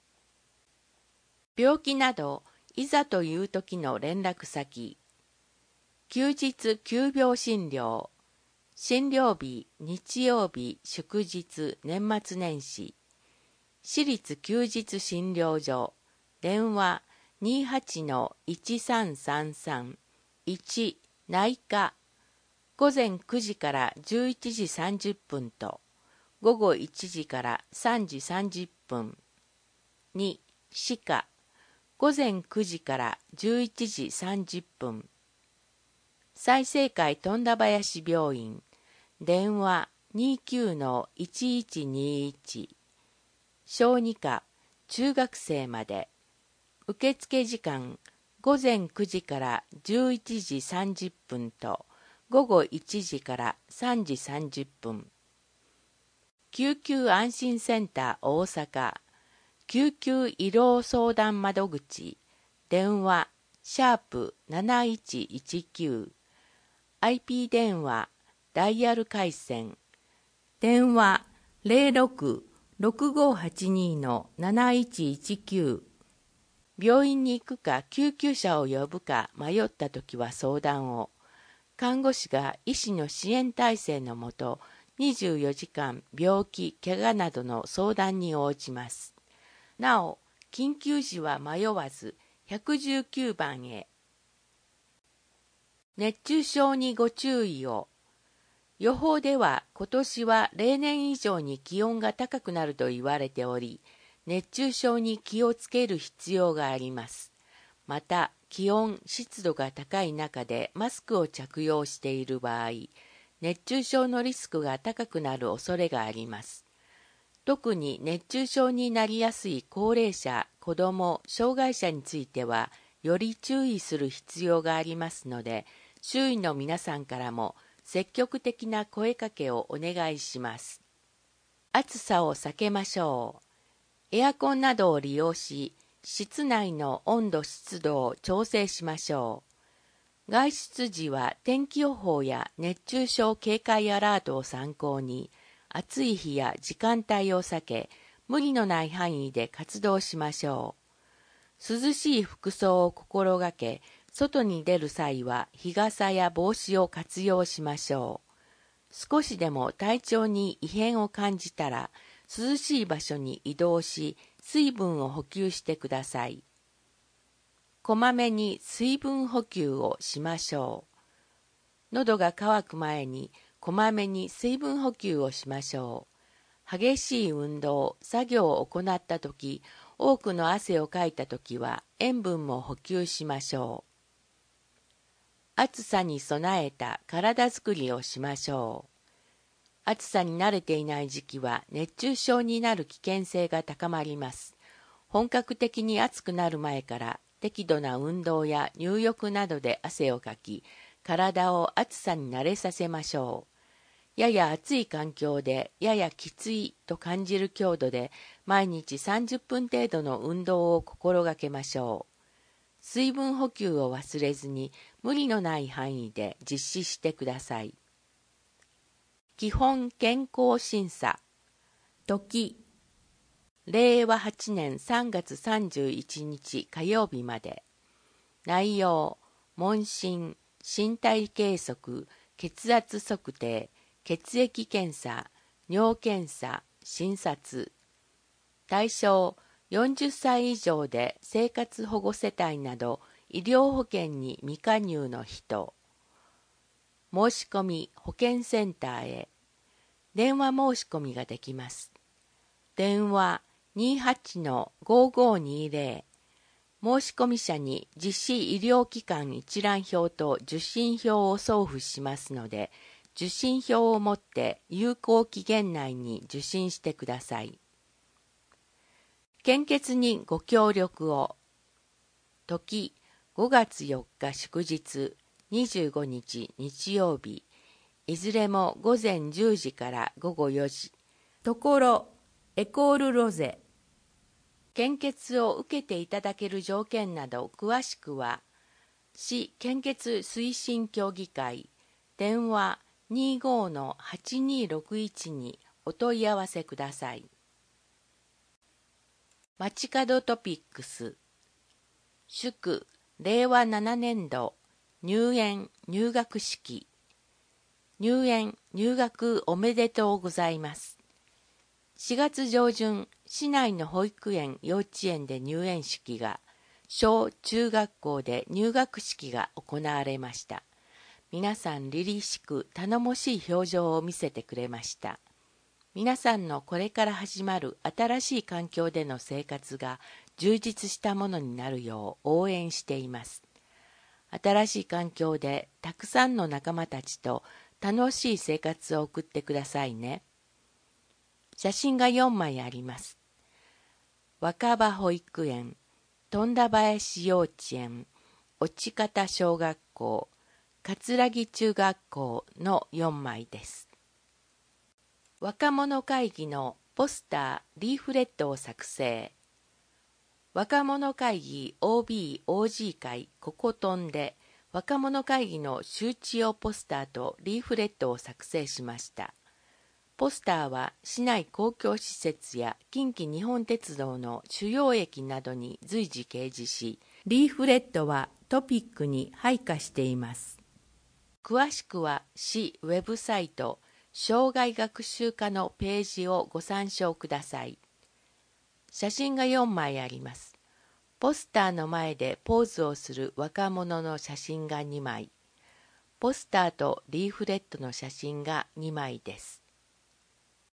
病気などいざという時の連絡先。休日急病診療。診療日、日曜日、祝日、年末年始。私立休日診療所。電話 にじゅうはちのいちさんさんさん。いち、内科。ごぜんくじからじゅういちじさんじゅっぷんと、ごごいちじからさんじさんじゅっぷん。に、歯科。ごぜんくじからじゅういちじさんじゅっぷん。済生会富田林病院。電話 にじゅうきゅうのいちいちにいち。小児科、中学生まで。受付時間、ごぜんくじからじゅういちじさんじゅっぷんと、ごごいちじからさんじさんじゅっぷん。救急安心センター大阪。救急医療相談窓口。電話、シャープなないちいちきゅう。アイピー 電話、ダイヤル回線。電話ゼロろく ろくごはちにのなないちいちきゅう。病院に行くか救急車を呼ぶか迷ったときは相談を。看護師が医師の支援体制のもと、にじゅうよじかん病気、怪我などの相談に応じます。なお、緊急時は迷わずいちいちきゅうばんへ。熱中症にご注意を。予報では今年は例年以上に気温が高くなると言われており、 熱中症に気をつける必要があります。また、気温・湿度が高い中でマスクを着用している場合、熱中症のリスクが高くなる恐れがあります。特に熱中症になりやすい高齢者、子ども、障害者については、より注意する必要がありますので、周囲の皆さんからも積極的な声かけをお願いします。暑さを避けましょう。エアコンなどを利用し、室内の温度・湿度を調整しましょう。外出時は天気予報や熱中症警戒アラートを参考に、暑い日や時間帯を避け、無理のない範囲で活動しましょう。涼しい服装を心がけ、外に出る際は日傘や帽子を活用しましょう。少しでも体調に異変を感じたら、涼しい場所に移動し、水分を補給してください。こまめに水分補給をしましょう。喉が渇く前にこまめに水分補給をしましょう。激しい運動、作業を行ったとき、多くの汗をかいたときは塩分も補給しましょう。暑さに備えた体づくりをしましょう。暑さに慣れていない時期は熱中症になる危険性が高まります。本格的に暑くなる前から適度な運動や入浴などで汗をかき、体を暑さに慣れさせましょう。やや暑い環境でややきついと感じる強度で毎日さんじゅっぷん程度の運動を心がけましょう。水分補給を忘れずに無理のない範囲で実施してください。基本健康審査。時、れいわはちねんさんがつさんじゅういちにち火曜日まで。内容、問診、身体計測、血圧測定、血液検査、尿検査、診察。対象、よんじゅっさい以上で生活保護世帯など医療保険に未加入の人。申し込み保健センターへ。電話申し込みができます。電話 にーはちのごーごーにーぜろ。申込者に実施医療機関一覧表と受診票を送付しますので、受診票を持って有効期限内に受診してください。献血にご協力を。時、ごがつよっか祝日、にじゅうごにち日曜日、いずれもごぜんじゅうじからごごよじ。ところ、エコールロゼ。献血を受けていただける条件など詳しくは、市献血推進協議会、電話 にーごーのはちにーろくいち にお問い合わせください。街角トピックス。祝れいわななねんど入園入学式。入園入学おめでとうございます。しがつじょうじゅん、市内の保育園幼稚園で入園式が、小中学校で入学式が行われました。皆さん凛々しく頼もしい表情を見せてくれました。皆さんのこれから始まる新しい環境での生活が充実したものになるよう応援しています。新しい環境でたくさんの仲間たちと楽しい生活を送ってくださいね。写真がよんまいあります。若葉保育園、富田林幼稚園、落方小学校、葛城中学校のよんまいです。若者会議のポスター、リーフレットを作成。若者会議 オービー、オージー 会こことんで若者会議の周知用ポスターとリーフレットを作成しました。ポスターは市内公共施設や近畿日本鉄道の主要駅などに随時掲示し、リーフレットはトピックに配下しています。詳しくは市ウェブサイト障害学習課のページをご参照ください。写真がよんまいあります。ポスターの前でポーズをする若者の写真がにまい。ポスターとリーフレットの写真がにまいです。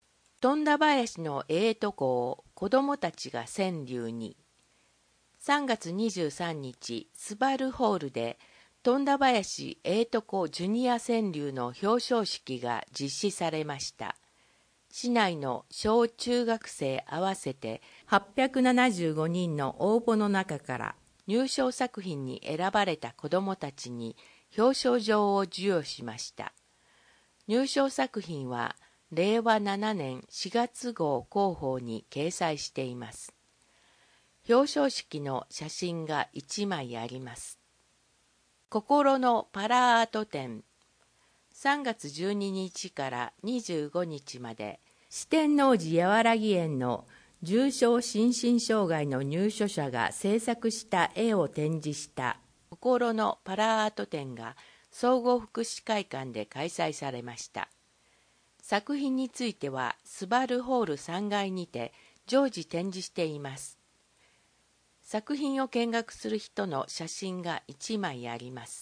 富田林のええとこを子供たちが川柳に。さんがつにじゅうさんにち、スバルホールで富田林ええとこジュニア川柳の表彰式が実施されました。市内の小中学生合わせてはっぴゃくななじゅうごにんの応募の中から入賞作品に選ばれた子どもたちに表彰状を授与しました。入賞作品はれいわななねんしがつ号広報に掲載しています。表彰式の写真がいちまいあります。心のパラアート展、さんがつじゅうににちからにじゅうごにちまで、四天王寺和らぎ園の重症心身障害の入所者が制作した絵を展示した心のパラアート展が総合福祉会館で開催されました。作品についてはスバルホールさんがいにて常時展示しています。作品を見学する人の写真がいちまいあります。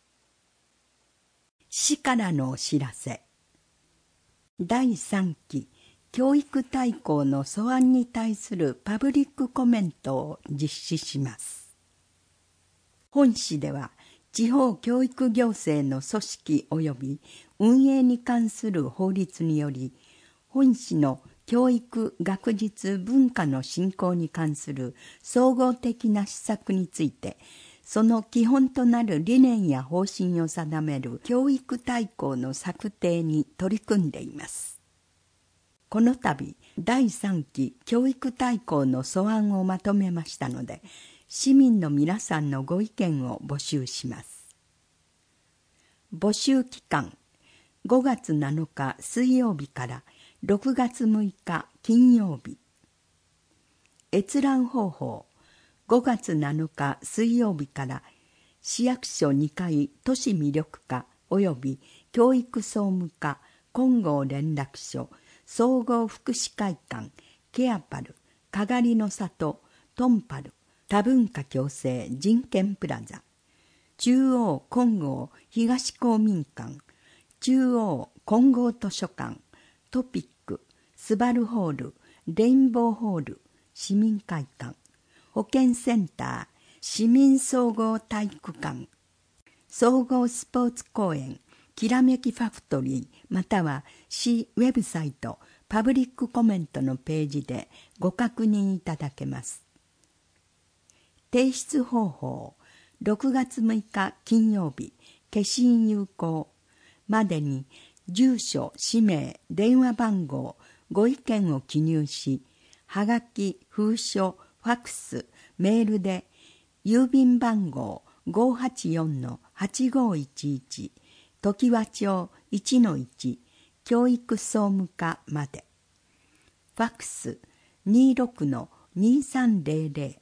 市からのお知らせ。だいさんき教育大綱の素案に対するパブリックコメントを実施します。本市では地方教育行政の組織及び運営に関する法律により、本市の教育学術文化の振興に関する総合的な施策について、その基本となる理念や方針を定める教育大綱の策定に取り組んでいます。この度、だいさんき教育大綱の素案をまとめましたので、市民の皆さんのご意見を募集します。募集期間、ごがつなのか水曜日からろくがつむいか金曜日。閲覧方法、ごがつなのか水曜日から市役所にかい都市魅力課および教育総務課金剛連絡所総合福祉会館ケアパルかがりの里トンパル多文化共生人権プラザ中央金剛東公民館中央金剛図書館トピックスバルホールレインボーホール市民会館保健センター市民総合体育館総合スポーツ公園きらめきファクトリーまたは市ウェブサイトパブリックコメントのページでご確認いただけます。提出方法、ろくがつむいか金曜日消印有効までに住所氏名電話番号ご意見を記入し、はがき封書ファクスメールで郵便番号 ごーはちよんのはちごーいちいち 常盤町 いちのいち 教育総務課まで。ファクス にじゅうろくのにさんぜろぜろ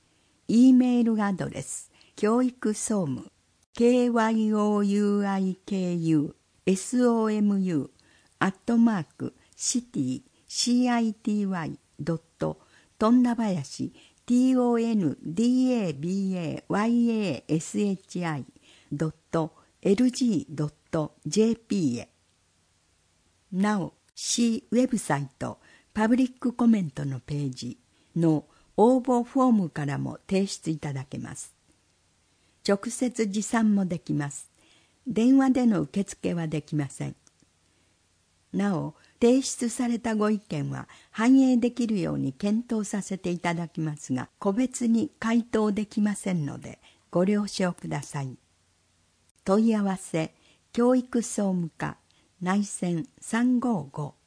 E メールアドレス教育総務 ケーワイオーユーアイケーユーエスオーエムユー アットマークシティ シーアイティーワイ ドット富田林 トンダバヤシ ドット エルジー ドット ジェーピー へ。なお、市ウェブサイトパブリックコメントのページの応募フォームからも提出いただけます。直接持参もできます。電話での受付はできません。なお、提出されたご意見は反映できるように検討させていただきますが、個別に回答できませんのでご了承ください。問い合わせ教育総務課内線さんごーご。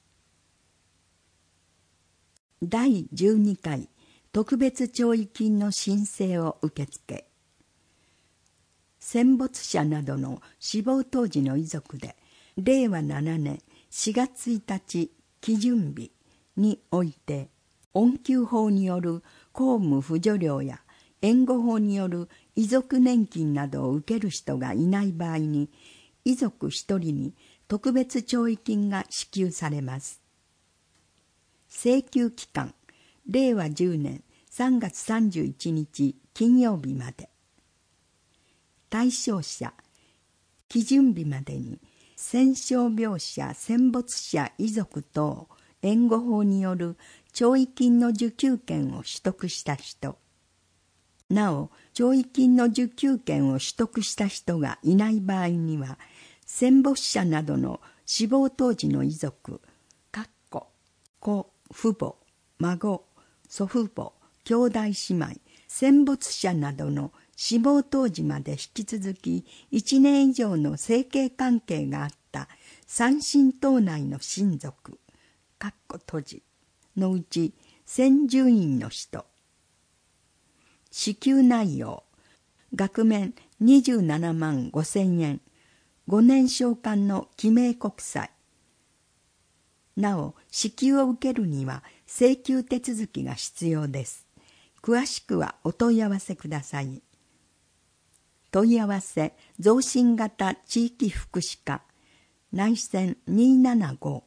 だいじゅうにかい特別弔慰金の申請を受付。戦没者などの死亡当時の遺族でれいわななねんしがつついたち基準日において恩給法による公務扶助料や援護法による遺族年金などを受ける人がいない場合に遺族ひとりに特別弔慰金が支給されます。請求期間れいわじゅうねんさんがつさんじゅういちにち金曜日まで。対象者基準日までに戦傷病者戦没者遺族等援護法による弔慰金の受給権を取得した人、なお弔慰金の受給権を取得した人がいない場合には、戦没者などの死亡当時の遺族、かっこ子、父母、孫、祖父母、兄弟姉妹、戦没者などの死亡当時まで引き続きいちねん以上の生計関係があった三親等内の親族、かっこ閉じのうち先順位の人、支給内容、額面にじゅうななまんごせんえん、ごねん償還の記名国債。なお、支給を受けるには請求手続きが必要です。詳しくはお問い合わせください。問い合わせ、増進型地域福祉課、内線にーななご。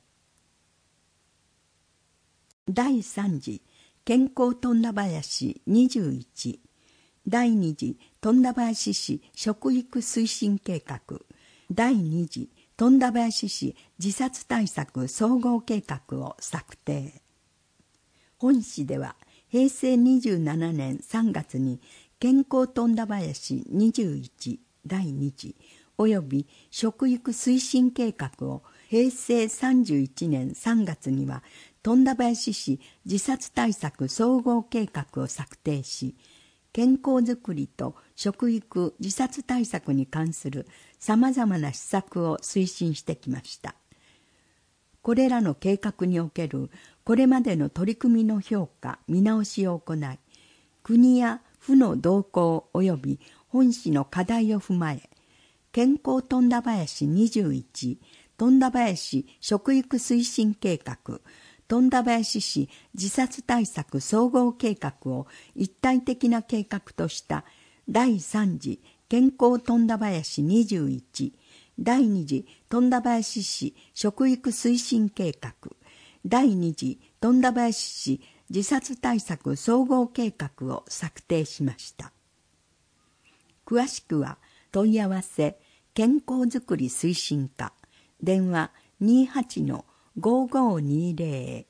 だいさん次健康富田林にじゅういち、だいに次富田林市食育推進計画、だいに次富田林市自殺対策総合計画を策定。本市ではへいせいにじゅうななねんさんがつに健康富田林にじゅういちだいに次および食育推進計画をへいせいさんじゅういちねんさんがつには富田林市自殺対策総合計画を策定し、健康づくりと食育自殺対策に関するさまざまな施策を推進してきました。これらの計画におけるこれまでの取り組みの評価・見直しを行い、国や府の動向及び本市の課題を踏まえ、健康富田林にじゅういち、富田林食育推進計画、富田林市自殺対策総合計画を一体的な計画としただいさん次健康富田林にじゅういち、だいに次富田林市食育推進計画、だいに次富田林市自殺対策総合計画を策定しました。詳しくは問い合わせ健康づくり推進課、電話 にーはちのごーごーにーぜろ。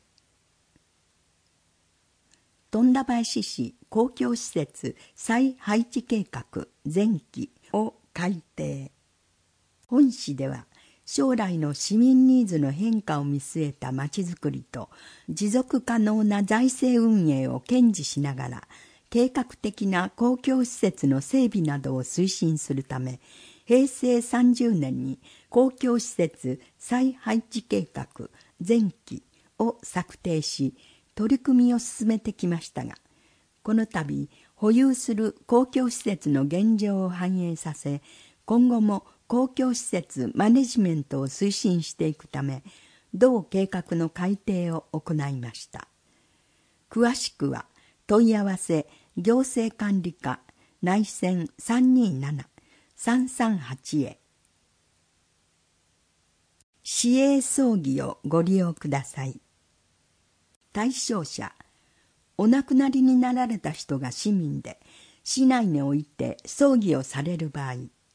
富田林市公共施設再配置計画前期を改定。本市では将来の市民ニーズの変化を見据えたまちづくりと持続可能な財政運営を堅持しながら、計画的な公共施設の整備などを推進するため、へいせいさんじゅうねんに公共施設再配置計画前期を策定し、取り組みを進めてきましたが、この度保有する公共施設の現状を反映させ、今後も公共施設マネジメントを推進していくため、同計画の改定を行いました。詳しくは問い合わせ行政管理課内線さんにーなな さんさんはちへ。市営葬儀をご利用ください。対象者、お亡くなりになられた人が市民で、市内において葬儀をされる場合、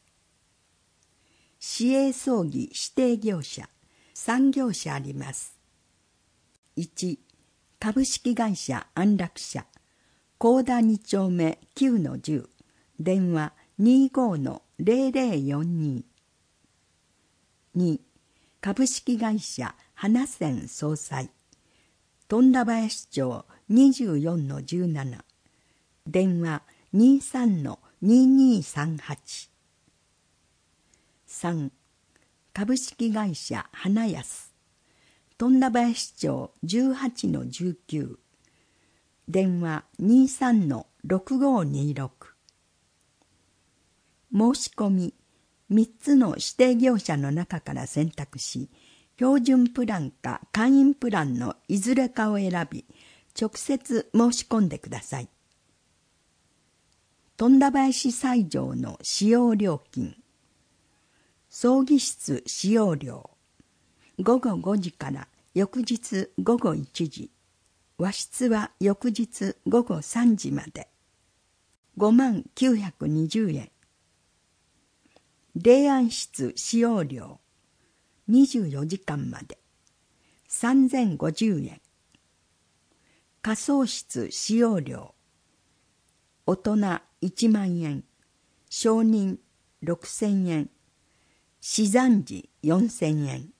市営葬儀指定業者、さん業者あります。いち、株式会社安楽社、高田に丁目きゅうのじゅう、電話 にーごーのぜろぜろよんに。に、株式会社花線総裁、富田林町にじゅうよんのじゅうなな、電話 にーさんのにーにーさんはち。さん、株式会社花安、富田林町じゅうはちのじゅうきゅう、電話 にーさんのろくごーにーろく。申し込み、みっつの指定業者の中から選択し、標準プランか会員プランのいずれかを選び、直接申し込んでください。富田林斎場の使用料金、葬儀室使用料、ごごごじから翌日ごごいちじ、和室は翌日ごごさんじまで、ごまんきゅうひゃくにじゅうえん。霊安室使用料、にじゅうよじかんまで、 さんぜんごじゅうえん。仮想室使用料。大人いちまんえん。少人ろくせんえん。死産時よんせんえん。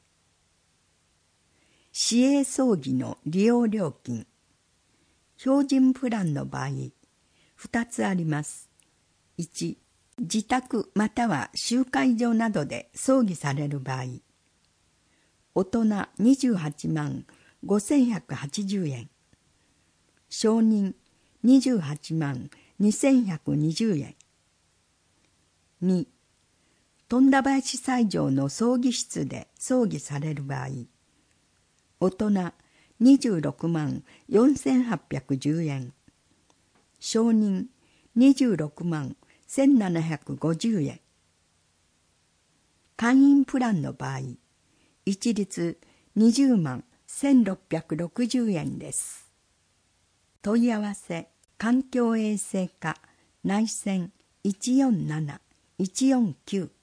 市営葬儀の利用料金。標準プランの場合、ふたつあります。いち、自宅または集会所などで葬儀される場合、大人にじゅうはちまんごせんひゃくはちじゅうえん、少人にじゅうはちまんにせんひゃくにじゅうえん。に、富田林斎場の葬儀室で葬儀される場合、大人にじゅうろくまんよんせんはっぴゃくじゅうえん、少人にじゅうろくまんせんななひゃくごじゅうえん。会員プランの場合、一律にじゅうまんせんろっぴゃくろくじゅうえんです。問い合わせ環境衛生課内線 いちよんなな いちよんきゅう。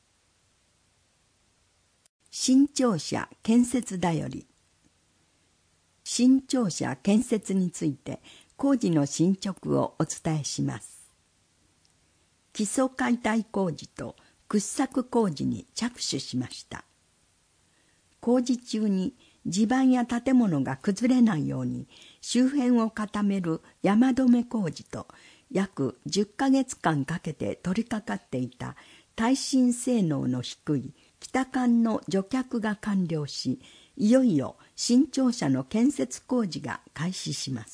新庁舎建設だより。新庁舎建設について工事の進捗をお伝えします。基礎解体工事と掘削工事に着手しました。工事中に地盤や建物が崩れないように周辺を固める山止め工事と、約じゅっかげつかんかけて取り掛かっていた耐震性能の低い北館の除却が完了し、いよいよ新庁舎の建設工事が開始します。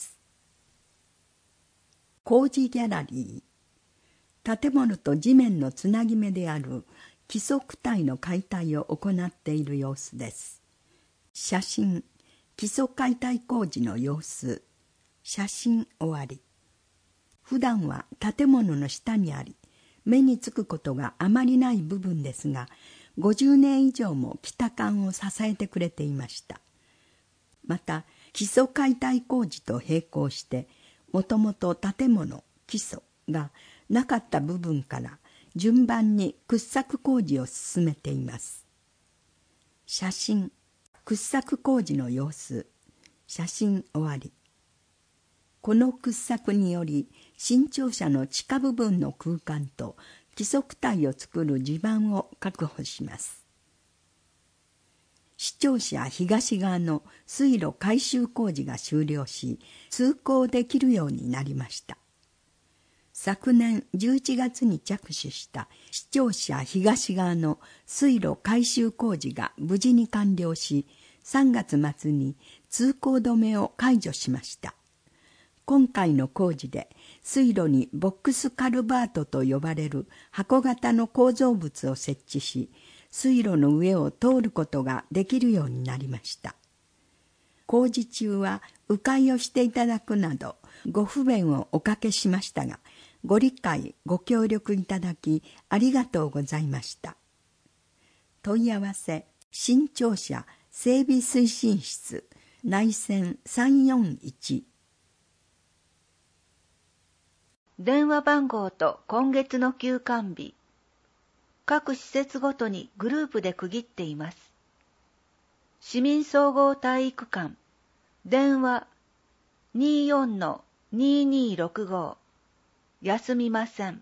工事ギャラリー。建物と地面のつなぎ目である基礎躯体の解体を行っている様子です。写真、基礎解体工事の様子。写真終わり。普段は建物の下にあり、目につくことがあまりない部分ですが、ごじゅうねん以上も北館を支えてくれていました。また、基礎解体工事と並行して、もともと建物、基礎がなかった部分から順番に掘削工事を進めています。写真、掘削工事の様子。写真終わり。この掘削により新庁舎の地下部分の空間と基礎躯体を作る地盤を確保します。市庁舎東側の水路改修工事が終了し、通行できるようになりました。昨年じゅういちがつに着手した市庁舎東側の水路改修工事が無事に完了し、さんがつ末に通行止めを解除しました。今回の工事で水路にボックスカルバートと呼ばれる箱型の構造物を設置し、水路の上を通ることができるようになりました。工事中は迂回をしていただくなどご不便をおかけしましたが、ご理解ご協力いただきありがとうございました。問い合わせ新庁舎整備推進室内線さんよんいち。 電話番号と今月の休館日。各施設ごとにグループで区切っています。市民総合体育館、電話 にじゅうよんのにじゅうにろくご、休みません。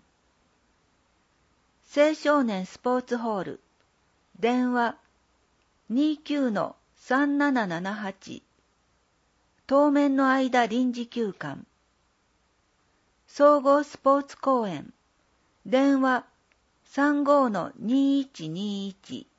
青少年スポーツホール、電話 にじゅうきゅうのさんななななはち、当面の間臨時休館。総合スポーツ公園、電話 さんじゅうごのにいちにいち、